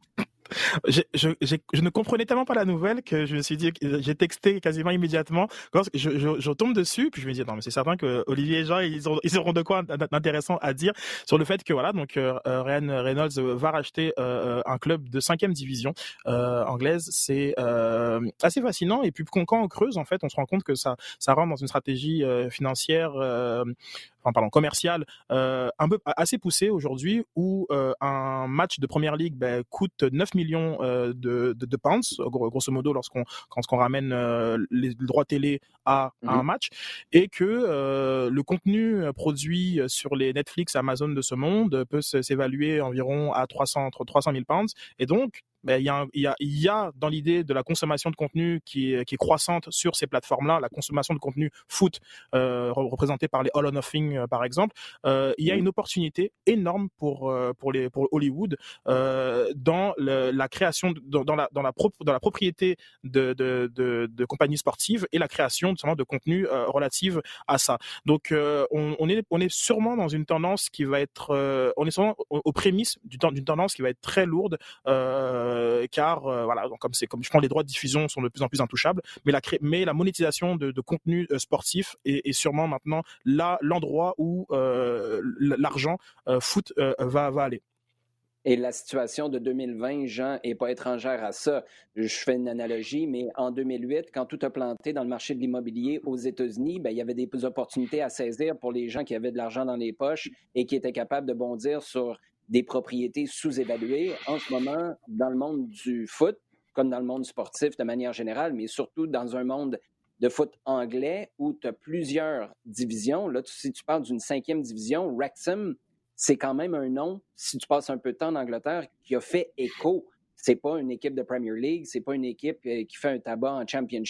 Je, je, je, je ne comprenais tellement pas la nouvelle que je me suis dit, j'ai texté quasiment immédiatement. Je, je, je tombe dessus, puis je me dis, non, mais c'est certain que Olivier et Jean, ils, ont, ils auront de quoi d'intéressant à dire sur le fait que voilà, donc euh, Ryan Reynolds va racheter euh, un club de cinquième division euh, anglaise. C'est euh, assez fascinant. Et puis quand on creuse, en fait, on se rend compte que ça, ça rentre dans une stratégie euh, financière. Euh, Enfin, pardon, commercial euh, un peu assez poussé aujourd'hui où euh, un match de Première Ligue ben, coûte neuf millions euh, de, de, de pounds, grosso modo, lorsqu'on quand on ramène euh, les droits télé à, mm-hmm. à un match, et que euh, le contenu produit sur les Netflix, Amazon de ce monde peut s'évaluer environ à trois cents, entre trois cent mille pounds, et donc ben, il y a, il y a, il y a dans l'idée de la consommation de contenu qui est, qui est croissante sur ces plateformes-là, la consommation de contenu foot euh, représentée par les All or Nothing euh, par exemple, euh, il y a une opportunité énorme pour euh, pour les pour Hollywood euh, dans le, la création de, dans, dans la dans la pro, dans la propriété de de, de de compagnies sportives et la création de contenu euh, relative à ça. Donc euh, on, on est on est sûrement dans une tendance qui va être euh, on est sûrement aux, aux prémices d'une tendance qui va être très lourde. Euh, car euh, voilà, donc comme c'est comme je prends les droits de diffusion sont de plus en plus intouchables, mais la mais la monétisation de, de contenu euh, sportif est, est sûrement maintenant là l'endroit où euh, l'argent euh, foot euh, va va aller. Et la situation de deux mille vingt, Jean, n'est pas étrangère à ça. Je fais une analogie, mais en deux mille huit, quand tout a planté dans le marché de l'immobilier aux États-Unis, ben, il y avait des opportunités à saisir pour les gens qui avaient de l'argent dans les poches et qui étaient capables de bondir sur des propriétés sous-évaluées. En ce moment, dans le monde du foot, comme dans le monde sportif de manière générale, mais surtout dans un monde de foot anglais où tu as plusieurs divisions. Là, si tu parles d'une cinquième division, Wrexham, c'est quand même un nom, si tu passes un peu de temps en Angleterre, qui a fait écho. C'est pas une équipe de Premier League, c'est pas une équipe qui fait un tabac en Championship,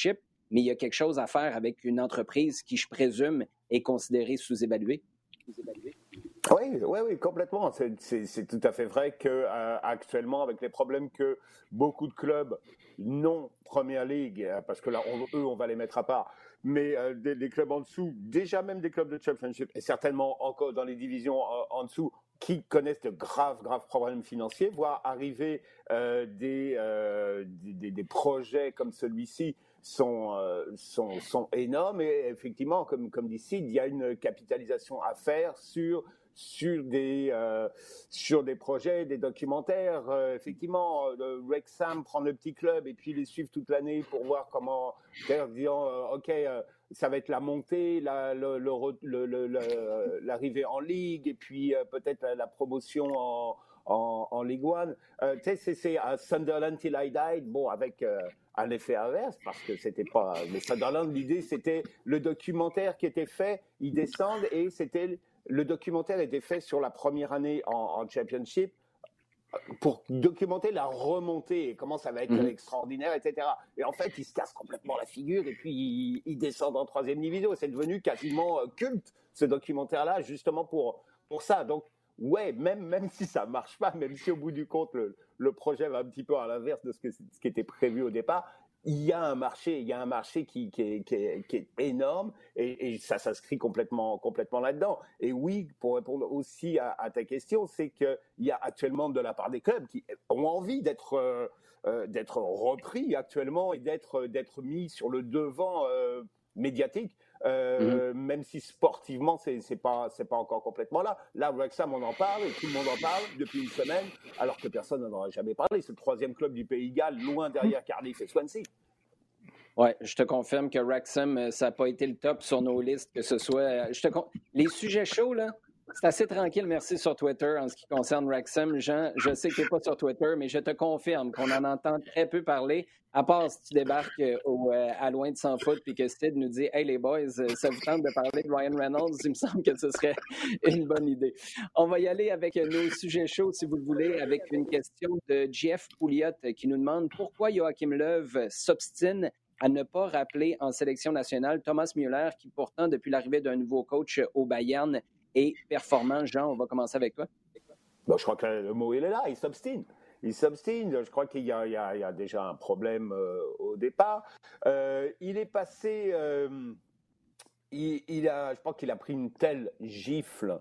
mais il y a quelque chose à faire avec une entreprise qui, je présume, est considérée sous-évaluée. Sous-évaluée. Oui, oui, oui, complètement. C'est, c'est, c'est tout à fait vrai que euh, actuellement, avec les problèmes que beaucoup de clubs non Première Ligue, euh, parce que là, on, eux, on va les mettre à part, mais euh, des, des clubs en dessous, déjà même des clubs de Championship, et certainement encore dans les divisions euh, en dessous, qui connaissent de graves, graves problèmes financiers, voire arriver euh, des, euh, des, des projets comme celui-ci sont, euh, sont, sont énormes. Et effectivement, comme, comme dit Sid, il y a une capitalisation à faire sur sur des euh, sur des projets, des documentaires. Euh, effectivement, euh, Wrexham prendre le petit club et puis les suivre toute l'année pour voir comment, disant euh, ok, euh, ça va être la montée, la, le, le, le, le, le, l'arrivée en Ligue et puis euh, peut-être la, la promotion en en, en Ligue One. Euh, tu sais, c'est, c'est uh, Sunderland Till I Died. Bon, avec euh, un effet inverse parce que c'était pas. Mais Sunderland, l'idée c'était le documentaire qui était fait, ils descendent et c'était le documentaire était fait sur la première année en, en Championship pour documenter la remontée et comment ça va être mmh. extraordinaire, et cetera. Et en fait, ils se cassent complètement la figure et puis ils, ils descendent en troisième division. C'est devenu quasiment culte, ce documentaire-là, justement pour, pour ça. Donc, ouais, même, même si ça marche pas, même si au bout du compte, le, le projet va un petit peu à l'inverse de ce, que, ce qui était prévu au départ, il y a un marché, il y a un marché qui, qui, est, qui, est, qui est énorme et, et ça s'inscrit complètement, complètement là-dedans. Et oui, pour répondre aussi à, à ta question, c'est qu'il y a actuellement de la part des clubs qui ont envie d'être, euh, d'être repris actuellement et d'être, d'être mis sur le devant euh, médiatique. Euh, mmh. Même si sportivement c'est c'est pas c'est pas encore complètement là. Là, Wrexham, on en parle et tout le monde en parle depuis une semaine, alors que personne n'en aurait jamais parlé. C'est le troisième club du Pays de Galles, loin derrière Cardiff et Swansea. Oui, je te confirme que Wrexham, ça n'a pas été le top sur nos listes, que ce soit. Je te con... Les sujets chauds, là, c'est assez tranquille, merci, sur Twitter en ce qui concerne Wrexham. Jean, je sais que tu n'es pas sur Twitter, mais je te confirme qu'on en entend très peu parler, à part si tu débarques au, euh, à Loin de Sans Foot et que Sid nous dit « Hey les boys, ça vous tente de parler de Ryan Reynolds? » Il me semble que ce serait une bonne idée. On va y aller avec nos sujets chauds, si vous le voulez, avec une question de Jeff Pouliot qui nous demande pourquoi Joachim Löw s'obstine à ne pas rappeler en sélection nationale Thomas Müller, qui pourtant, depuis l'arrivée d'un nouveau coach au Bayern, est performant. Jean, on va commencer avec toi. Bon, je crois que le mot, il est là, il s'obstine. Il s'obstine. Je crois qu'il y a, il y a, il y a déjà un problème euh, au départ. Euh, il est passé... Euh, il, il a, je crois qu'il a pris une telle gifle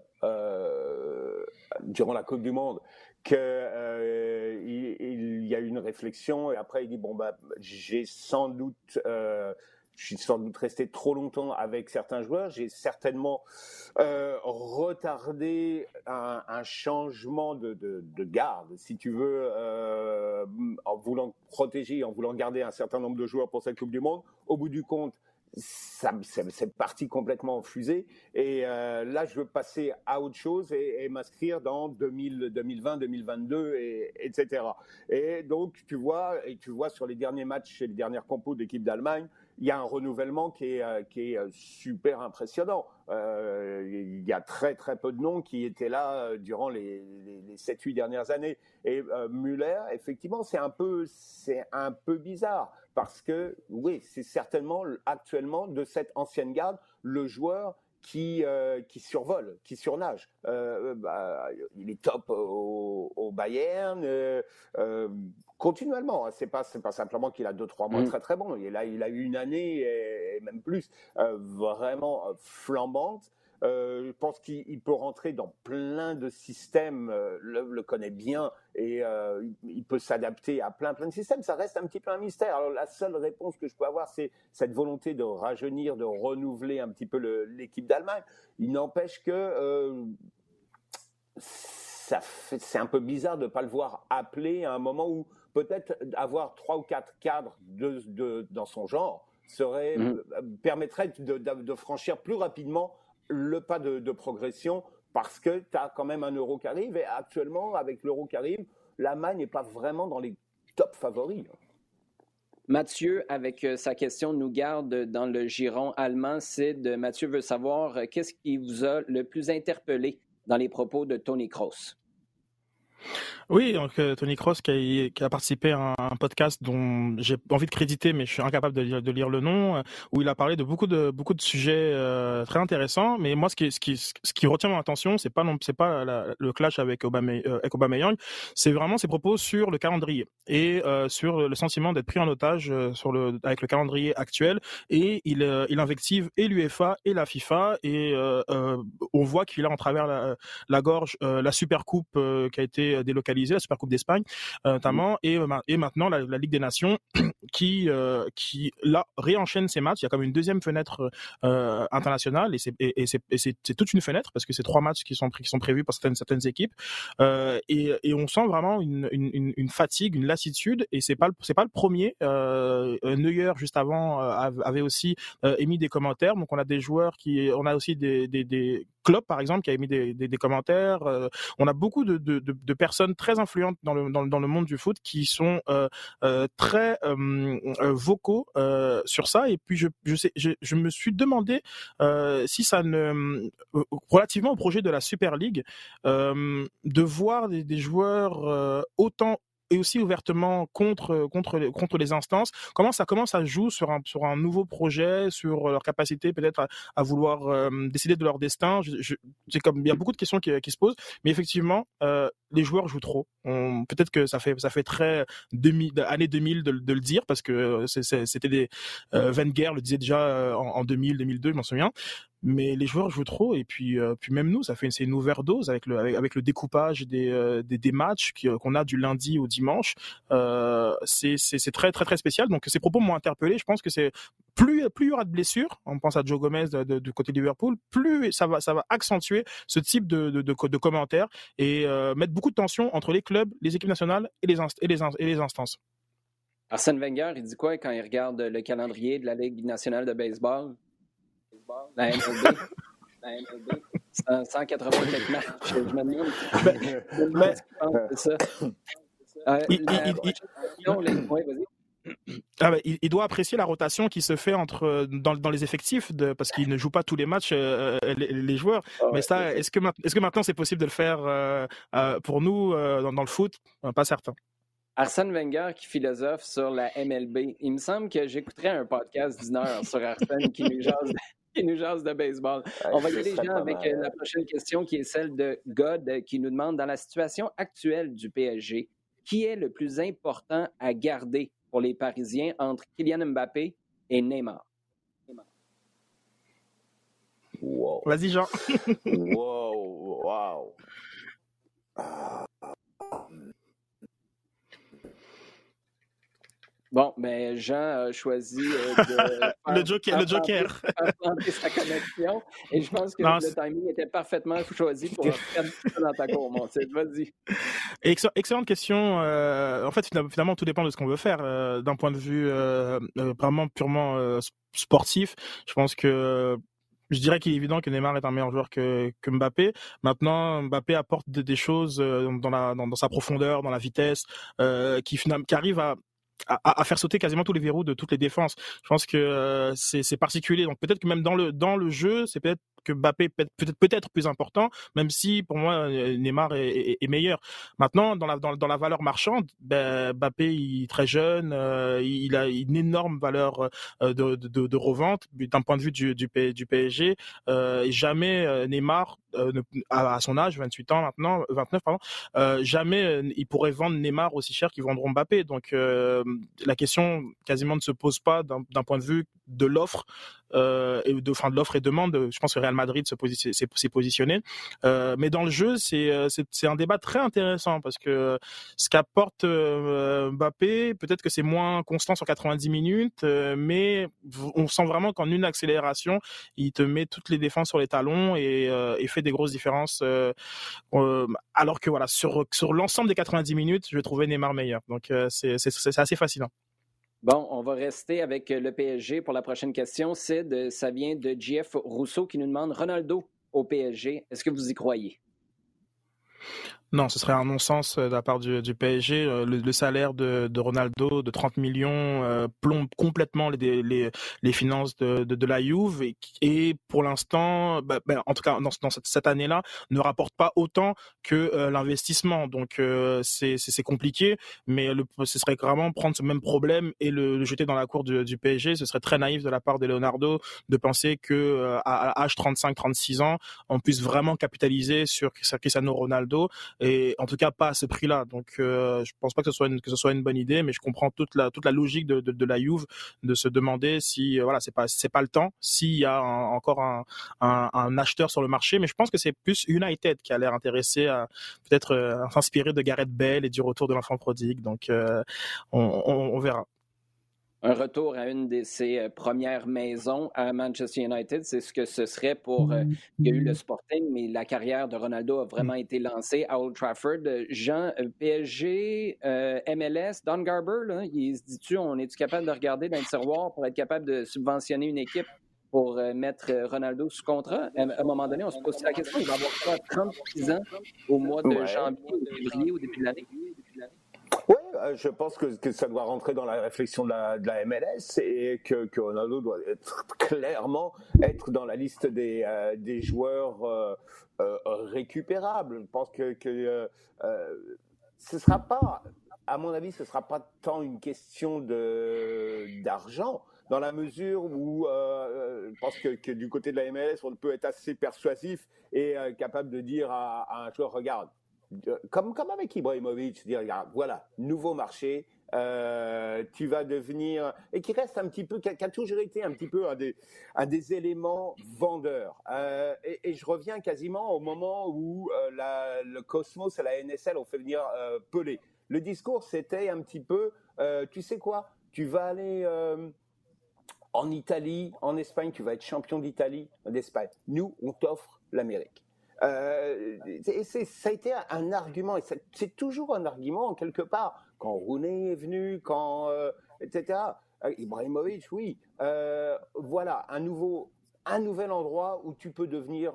euh, durant la Coupe du Monde qu'il euh, il, il y a eu une réflexion et après il dit bon bah j'ai sans doute euh, je suis sans doute resté trop longtemps avec certains joueurs, j'ai certainement euh, retardé un, un changement de, de, de garde, si tu veux, euh, en voulant protéger, en voulant garder un certain nombre de joueurs pour cette Coupe du Monde. Au bout du compte, ça, c'est, c'est parti complètement en fusée. Et euh, là, je veux passer à autre chose et, et m'inscrire dans deux mille, deux mille vingt, deux mille vingt-deux, et, etc. Et donc, tu vois, et tu vois sur les derniers matchs et les dernières compos de l'équipe d'Allemagne, il y a un renouvellement qui est, euh, qui est super impressionnant. Euh, il y a très très peu de noms qui étaient là durant les, les, les sept huit dernières années. Et euh, Müller, effectivement, c'est un peu, c'est un peu bizarre parce que, oui, c'est certainement actuellement de cette ancienne garde le joueur qui, euh, qui survole, qui surnage. Euh, bah, il est top au, au Bayern, euh, euh, continuellement. C'est pas, c'est pas simplement qu'il a deux, trois mois mmh. très très bons. Il a, il a eu une année et, et même plus euh, vraiment flambante. Euh, je pense qu'il peut rentrer dans plein de systèmes. Euh, Löw le connaît bien et euh, il, il peut s'adapter à plein plein de systèmes. Ça reste un petit peu un mystère. Alors la seule réponse que je peux avoir, c'est cette volonté de rajeunir, de renouveler un petit peu le, l'équipe d'Allemagne. Il n'empêche que euh, ça fait, c'est un peu bizarre de ne pas le voir appeler à un moment où peut-être avoir trois ou quatre cadres de, de, dans son genre serait, mmh. permettrait de, de, de franchir plus rapidement le pas de, de progression parce que tu as quand même un euro qui arrive et actuellement, avec l'euro qui arrive, l'Allemagne n'est pas vraiment dans les top favoris. Mathieu, avec sa question, nous garde dans le giron allemand. Sid, Mathieu veut savoir qu'est-ce qui vous a le plus interpellé dans les propos de Tony Kroos? Oui, donc euh, Tony Kroos qui a, qui a participé à un, un podcast dont j'ai envie de créditer, mais je suis incapable de lire, de lire le nom, euh, où il a parlé de beaucoup de beaucoup de sujets euh, très intéressants. Mais moi, ce qui ce qui ce qui retient mon attention, c'est pas non c'est pas la, le clash avec Obama euh, avec Aubameyang, c'est vraiment ses propos sur le calendrier et euh, sur le sentiment d'être pris en otage euh, sur le avec le calendrier actuel. Et il euh, il invective et l'UEFA et la FIFA et euh, euh, on voit qu'il a en travers la, la gorge euh, la Supercoupe euh, qui a été délocalisée, la Supercoupe d'Espagne euh, notamment, et, et maintenant la, la Ligue des Nations qui, euh, qui là réenchaîne ses matchs. Il y a comme une deuxième fenêtre euh, internationale et, c'est, et, et, c'est, et c'est, c'est toute une fenêtre parce que c'est trois matchs qui sont, qui sont prévus pour certaines, certaines équipes euh, et, et on sent vraiment une, une, une fatigue, une lassitude et c'est pas, c'est pas le premier. Euh, Neuer juste avant euh, avait aussi euh, émis des commentaires, donc on a des joueurs qui, on a aussi des, des, des Klopp par exemple qui a émis des, des, des commentaires. Euh, on a beaucoup de, de, de, de personnes très influentes dans le, dans, dans le monde du foot qui sont euh, euh, très euh, vocaux euh, sur ça. Et puis je, je, sais, je, je me suis demandé euh, si ça ne, euh, relativement au projet de la Super League, euh, de voir des, des joueurs euh, autant et aussi ouvertement contre contre les, contre les instances. Comment ça commence à jouer sur un sur un nouveau projet, sur leur capacité peut-être à, à vouloir euh, décider de leur destin. Je, je, c'est comme il y a beaucoup de questions qui, qui se posent, mais effectivement euh, les joueurs jouent trop. On, peut-être que ça fait ça fait très deux mille, année deux mille de, de le dire parce que c'est, c'est, c'était des euh, Wenger le disait déjà en, en deux mille deux mille deux, je m'en souviens. Mais les joueurs jouent trop et puis euh, puis même nous ça fait c'est une overdose avec le avec, avec le découpage des, euh, des des matchs qui, qu'on a du lundi au dimanche. Euh, c'est c'est c'est très très très spécial. Donc ces propos m'ont interpellé. Je pense que c'est plus plus il y aura de blessures, on pense à Joe Gomez de, de, du côté de Liverpool, plus ça va ça va accentuer ce type de de, de, de commentaires et euh, mettre beaucoup de tension entre les clubs, les équipes nationales et les inst- et les inst- et les instances. Arsène Wenger, il dit quoi quand il regarde le calendrier de la Ligue nationale de baseball? La M L B. La M L B. cent quatre-vingts quelques matchs. Je me demande, je me demande ce qu'il pense de ça. Euh, il, la, il, il, non, les... ouais, vas-y. Ah bah, il, il doit apprécier la rotation qui se fait entre dans, dans les effectifs de, parce qu'il ne joue pas tous les matchs euh, les, les joueurs. Oh, mais ça, est-ce que, est-ce que maintenant c'est possible de le faire euh, euh, pour nous euh, dans, dans le foot? Pas certain. Arsène Wenger qui philosophe sur la M L B. Il me semble que j'écouterais un podcast d'une heure sur Arsène qui nous jase de, qui nous jase de baseball. Ouais, on va y aller les gens avec mal. La prochaine question qui est celle de God qui nous demande dans la situation actuelle du P S G, qui est le plus important à garder pour les Parisiens entre Kylian Mbappé et Neymar? Wow. Vas-y Jean. wow, wow. Bon, ben Jean a choisi euh, de faire, le joker. Le joker. Faire planter sa connexion. Et je pense que non, le c'est... timing était parfaitement choisi pour faire ça dans ta cour, mon Cid. Vas-y. Excellente question. Euh, en fait, finalement, tout dépend de ce qu'on veut faire. Euh, d'un point de vue euh, vraiment purement euh, sportif, je pense que je dirais qu'il est évident que Neymar est un meilleur joueur que, que Mbappé. Maintenant, Mbappé apporte des, des choses dans, la, dans, dans sa profondeur, dans la vitesse, euh, qui, qui arrive à À, à faire sauter quasiment tous les verrous de toutes les défenses. Je pense que euh, c'est, c'est particulier. Donc peut-être que même dans le dans le jeu, c'est peut-être que Mbappé peut peut-être peut-être plus important, même si pour moi Neymar est, est, est meilleur. Maintenant, dans la dans, dans la valeur marchande, ben, Mbappé il est très jeune, euh, il a une énorme valeur euh, de, de de revente d'un point de vue du du, du P S G. Euh, jamais euh, Neymar euh, ne, à, à son âge, vingt-huit ans maintenant, vingt-neuf pardon, euh, jamais euh, il pourrait vendre Neymar aussi cher qu'ils vendront Mbappé. Donc euh, la question quasiment ne se pose pas d'un, d'un point de vue de l'offre euh, et de, enfin, de l'offre et demande. Je pense que Real Madrid se position, s'est, s'est positionné, euh, mais dans le jeu c'est, c'est c'est un débat très intéressant parce que ce qu'apporte euh, Mbappé, peut-être que c'est moins constant sur quatre-vingt-dix minutes, euh, mais on sent vraiment qu'en une accélération il te met toutes les défenses sur les talons et, euh, et fait des grosses différences. Euh, euh, alors que voilà, sur sur l'ensemble des quatre-vingt-dix minutes, je trouvais Neymar meilleur. Donc euh, c'est, c'est c'est assez fascinant. Bon, on va rester avec le P S G pour la prochaine question. Sid, ça vient de J F Rousseau qui nous demande Ronaldo au P S G. Est-ce que vous y croyez? Non, ce serait un non-sens de la part du, du P S G. Le, le salaire de, de Ronaldo de trente millions euh, plombe complètement les, les, les finances de, de, de la Juve et, et pour l'instant, bah, bah, en tout cas dans, dans cette, cette année-là, ne rapporte pas autant que euh, l'investissement. Donc euh, c'est, c'est, c'est compliqué, mais le, ce serait vraiment prendre ce même problème et le, le jeter dans la cour du, du P S G. Ce serait très naïf de la part de Leonardo de penser que euh, à, à l'âge trente-cinq trente-six ans, on puisse vraiment capitaliser sur, sur Cristiano Ronaldo. Et en tout cas pas à ce prix-là. Donc euh, je pense pas que ce soit une, que ce soit une bonne idée, mais je comprends toute la toute la logique de, de, de la Juve de se demander si euh, voilà c'est pas c'est pas le temps, s'il y a un, encore un, un, un acheteur sur le marché. Mais je pense que c'est plus United qui a l'air intéressé à peut-être euh, à s'inspirer de Gareth Bale et du retour de l'enfant prodigue. Donc euh, on, on, on verra. Un retour à une de ses premières maisons à Manchester United, c'est ce que ce serait pour... Euh, il y a eu le Sporting, mais la carrière de Ronaldo a vraiment été lancée à Old Trafford. Jean, P S G, euh, M L S, Don Garber, là, il se dit-tu, on est-tu capable de regarder dans le tiroir pour être capable de subventionner une équipe pour euh, mettre Ronaldo sous contrat? À un moment donné, on se pose la question, il va avoir quoi, trente-six ans au mois de ouais. janvier ou février, au début de l'année? Oui, je pense que, que ça doit rentrer dans la réflexion de la, de la M L S et que, que Ronaldo doit être, clairement être dans la liste des, euh, des joueurs euh, euh, récupérables. Je pense que, que euh, euh, ce sera pas, à mon avis, ce ne sera pas tant une question de, d'argent, dans la mesure où euh, je pense que, que du côté de la M L S, on peut être assez persuasif et euh, capable de dire à, à un joueur, regarde, Comme, comme avec Ibrahimovic, dire regarde, voilà, nouveau marché, euh, tu vas devenir, et qui reste un petit peu, qui a, qui a toujours été un petit peu un des, un des éléments vendeurs. Euh, et, et je reviens quasiment au moment où euh, la, le Cosmos et la N S L ont fait venir euh, Pelé. Le discours, c'était un petit peu, euh, tu sais quoi, tu vas aller euh, en Italie, en Espagne, tu vas être champion d'Italie, d'Espagne. Nous, on t'offre l'Amérique. Euh, et c'est, ça a été un argument, et c'est toujours un argument quelque part. Quand Rooney est venu, quand euh, et cetera. Ibrahimovic, oui. Euh, voilà, un nouveau, un nouvel endroit où tu peux devenir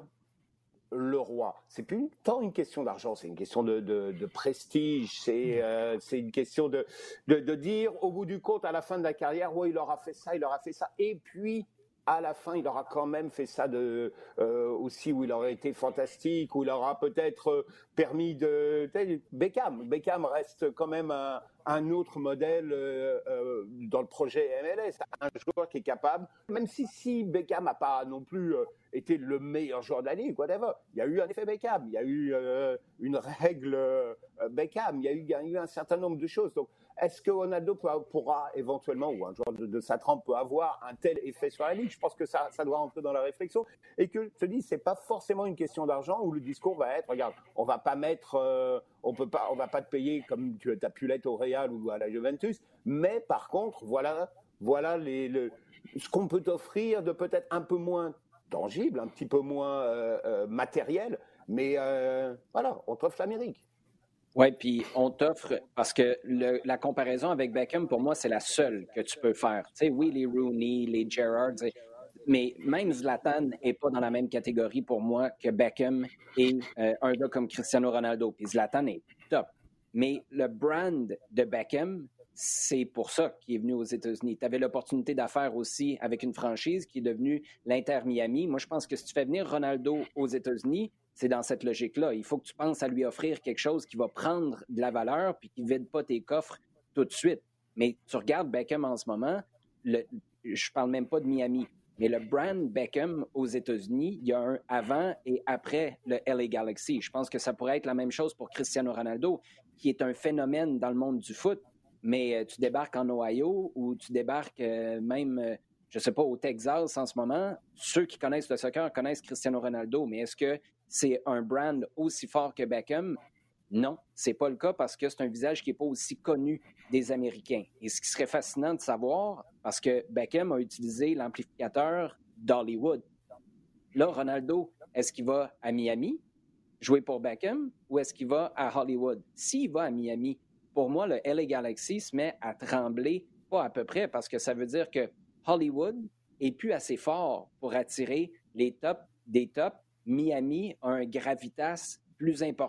le roi. C'est plus tant une question d'argent, c'est une question de, de, de prestige. C'est, euh, c'est une question de, de, de dire, au bout du compte, à la fin de la carrière, ouais, il aura fait ça, il aura fait ça, et puis. À la fin, il aura quand même fait ça de, euh, aussi où il aurait été fantastique, où il aura peut-être euh, permis de... Beckham. Beckham reste quand même un, un autre modèle euh, euh, dans le projet M L S. Un joueur qui est capable, même si, si Beckham n'a pas non plus euh, été le meilleur joueur de la ligue, whatever. Il y a eu un effet Beckham, il y a eu euh, une règle euh, Beckham, il y, a eu, il y a eu un certain nombre de choses. Donc, est-ce que Ronaldo pourra éventuellement, ou un joueur de, de sa trempe peut avoir un tel effet sur la ligue? Je pense que ça, ça doit rentrer dans la réflexion. Et que, je te dis, c'est pas forcément une question d'argent où le discours va être, regarde, on va pas mettre, euh, on peut pas, on va pas te payer comme tu as pu l'être au Real ou à la Juventus, mais par contre, voilà, voilà les, le, ce qu'on peut t'offrir de peut-être un peu moins tangible, un petit peu moins euh, euh, matériel, mais euh, voilà, on t'offre l'Amérique. Oui, puis on t'offre, parce que le, la comparaison avec Beckham, pour moi, c'est la seule que tu peux faire. Tu sais, oui, les Rooney, les Gerrard, mais même Zlatan n'est pas dans la même catégorie pour moi que Beckham et euh, un gars comme Cristiano Ronaldo. Puis Zlatan est top. Mais le brand de Beckham, c'est pour ça qu'il est venu aux États-Unis. Tu avais l'opportunité d'affaires aussi avec une franchise qui est devenue l'Inter Miami. Moi, je pense que si tu fais venir Ronaldo aux États-Unis, c'est dans cette logique-là. Il faut que tu penses à lui offrir quelque chose qui va prendre de la valeur puis qui ne vide pas tes coffres tout de suite. Mais tu regardes Beckham en ce moment, le, je parle même pas de Miami, mais le brand Beckham aux États-Unis, il y a un avant et après le L A Galaxy. Je pense que ça pourrait être la même chose pour Cristiano Ronaldo, qui est un phénomène dans le monde du foot, mais euh, tu débarques en Ohio ou tu débarques euh, même, euh, je ne sais pas, au Texas en ce moment. Ceux qui connaissent le soccer connaissent Cristiano Ronaldo, mais est-ce que c'est un brand aussi fort que Beckham? Non, c'est pas le cas parce que c'est un visage qui n'est pas aussi connu des Américains. Et ce qui serait fascinant de savoir, parce que Beckham a utilisé l'amplificateur d'Hollywood. Là, Ronaldo, est-ce qu'il va à Miami jouer pour Beckham ou est-ce qu'il va à Hollywood? S'il va à Miami, pour moi, le L A Galaxy se met à trembler, pas à peu près, parce que ça veut dire que Hollywood est plus assez fort pour attirer les tops des tops. Miami a un gravitas plus important.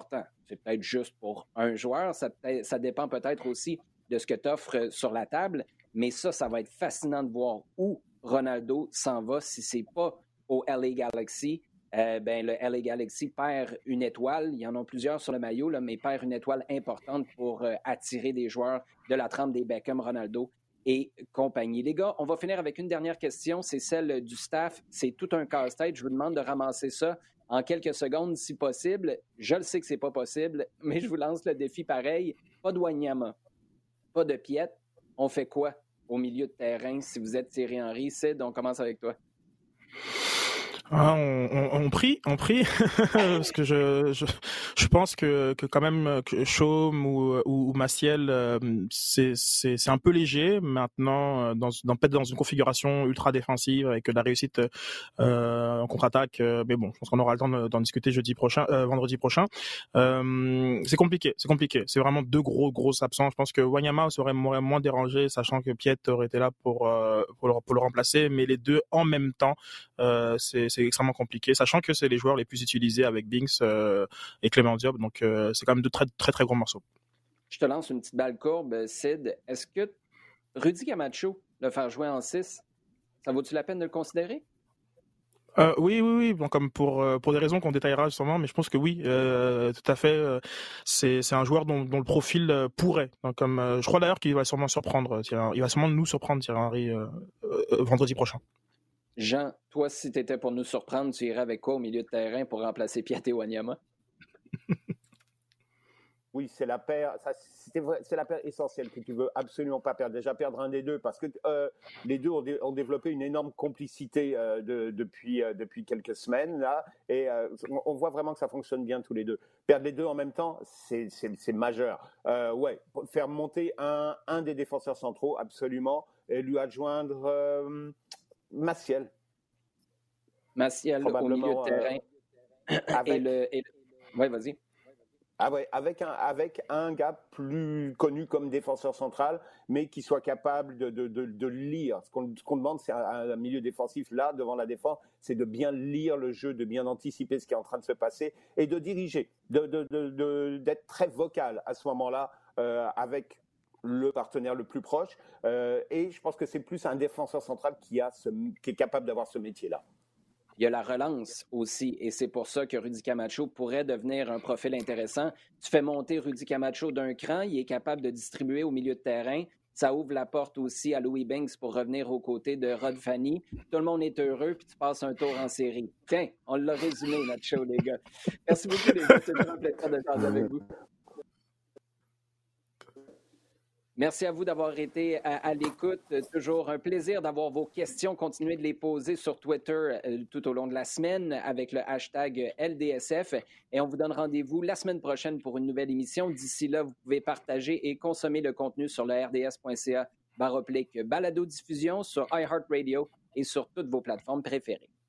c'est peut-être juste pour un joueur. Ça, ça dépend peut-être aussi de ce que tu offres sur la table. Mais ça, ça va être fascinant de voir où Ronaldo s'en va. Si ce n'est pas au L A Galaxy, euh, ben, le L A Galaxy perd une étoile. Il y en a plusieurs sur le maillot, là, mais perd une étoile importante pour euh, attirer des joueurs de la trempe des Beckham, Ronaldo et compagnie. Les gars, on va finir avec une dernière question. C'est celle du staff. C'est tout un casse-tête. Je vous demande de ramasser ça en quelques secondes, si possible. Je le sais que c'est pas possible, mais je vous lance le défi pareil. Pas de Wanyama, pas de Piet. On fait quoi au milieu de terrain si vous êtes Thierry Henry? Sid, on commence avec toi. Ah, on, on, on prie, on prie, parce que je, je, je pense que, que quand même que Chaume ou, ou, ou Maciel, euh, c'est, c'est, c'est un peu léger maintenant, dans, dans peut-être dans une configuration ultra défensive avec de la réussite euh, en contre-attaque. Euh, mais bon, je pense qu'on aura le temps d'en discuter jeudi prochain, euh, vendredi prochain. Euh, c'est compliqué, c'est compliqué. C'est vraiment deux gros gros absents. Je pense que Wanyama serait moins dérangé, sachant que Piet aurait été là pour euh, pour le, pour le remplacer, mais les deux en même temps, euh, c'est, c'est extrêmement compliqué, sachant que c'est les joueurs les plus utilisés avec Binks euh, et Clément Diop, donc euh, c'est quand même de très très très gros morceaux. Je te lance une petite balle courbe, Sid. Est-ce que Rudy Camacho, le faire jouer en six, ça vaut-tu la peine de le considérer? Euh, oui, oui, oui. Bon, comme pour euh, pour des raisons qu'on détaillera sûrement, mais je pense que oui, euh, tout à fait. Euh, c'est c'est un joueur dont, dont le profil euh, pourrait. Donc, comme euh, je crois d'ailleurs qu'il va sûrement surprendre. Thierry, il va sûrement nous surprendre, Thierry Henry, euh, euh, vendredi prochain. Jean, toi, si tu étais pour nous surprendre, tu irais avec quoi au milieu de terrain pour remplacer Piet et Wanyama? Oui, c'est la paire, ça, c'était vrai, c'est la paire essentielle que tu veux absolument pas perdre. Déjà perdre un des deux, parce que euh, les deux ont, dé, ont développé une énorme complicité euh, de, depuis, euh, depuis quelques semaines là, et euh, on, on voit vraiment que ça fonctionne bien tous les deux. Perdre les deux en même temps, c'est, c'est, c'est majeur. Euh, ouais, faire monter un, un des défenseurs centraux, absolument, et lui adjoindre euh, Maciel. Maciel au milieu de terrain. Euh, avec... et le, et le... Oui, vas-y. Ah ouais, avec un, avec un gars plus connu comme défenseur central, mais qui soit capable de, de, de, de lire. Ce qu'on, ce qu'on demande, c'est un, un milieu défensif là, devant la défense, c'est de bien lire le jeu, de bien anticiper ce qui est en train de se passer et de diriger, de, de, de, de, d'être très vocal à ce moment-là euh, avec le partenaire le plus proche. Euh, et je pense que c'est plus un défenseur central qui, a ce, qui est capable d'avoir ce métier-là. Il y a la relance aussi, et c'est pour ça que Rudy Camacho pourrait devenir un profil intéressant. Tu fais monter Rudy Camacho d'un cran, il est capable de distribuer au milieu de terrain. Ça ouvre la porte aussi à Louis Binks pour revenir aux côtés de Rod Fanny. Tout le monde est heureux, puis tu passes un tour en série. Tiens, on l'a résumé, notre show, les gars. Merci beaucoup, les gars. C'est un plaisir de parler avec vous. Merci à vous d'avoir été à, à l'écoute. Toujours un plaisir d'avoir vos questions. Continuez de les poser sur Twitter euh, tout au long de la semaine avec le hashtag L D S F. Et on vous donne rendez-vous la semaine prochaine pour une nouvelle émission. D'ici là, vous pouvez partager et consommer le contenu sur le R D S point C A barre oblique balado-diffusion, sur iHeartRadio et sur toutes vos plateformes préférées.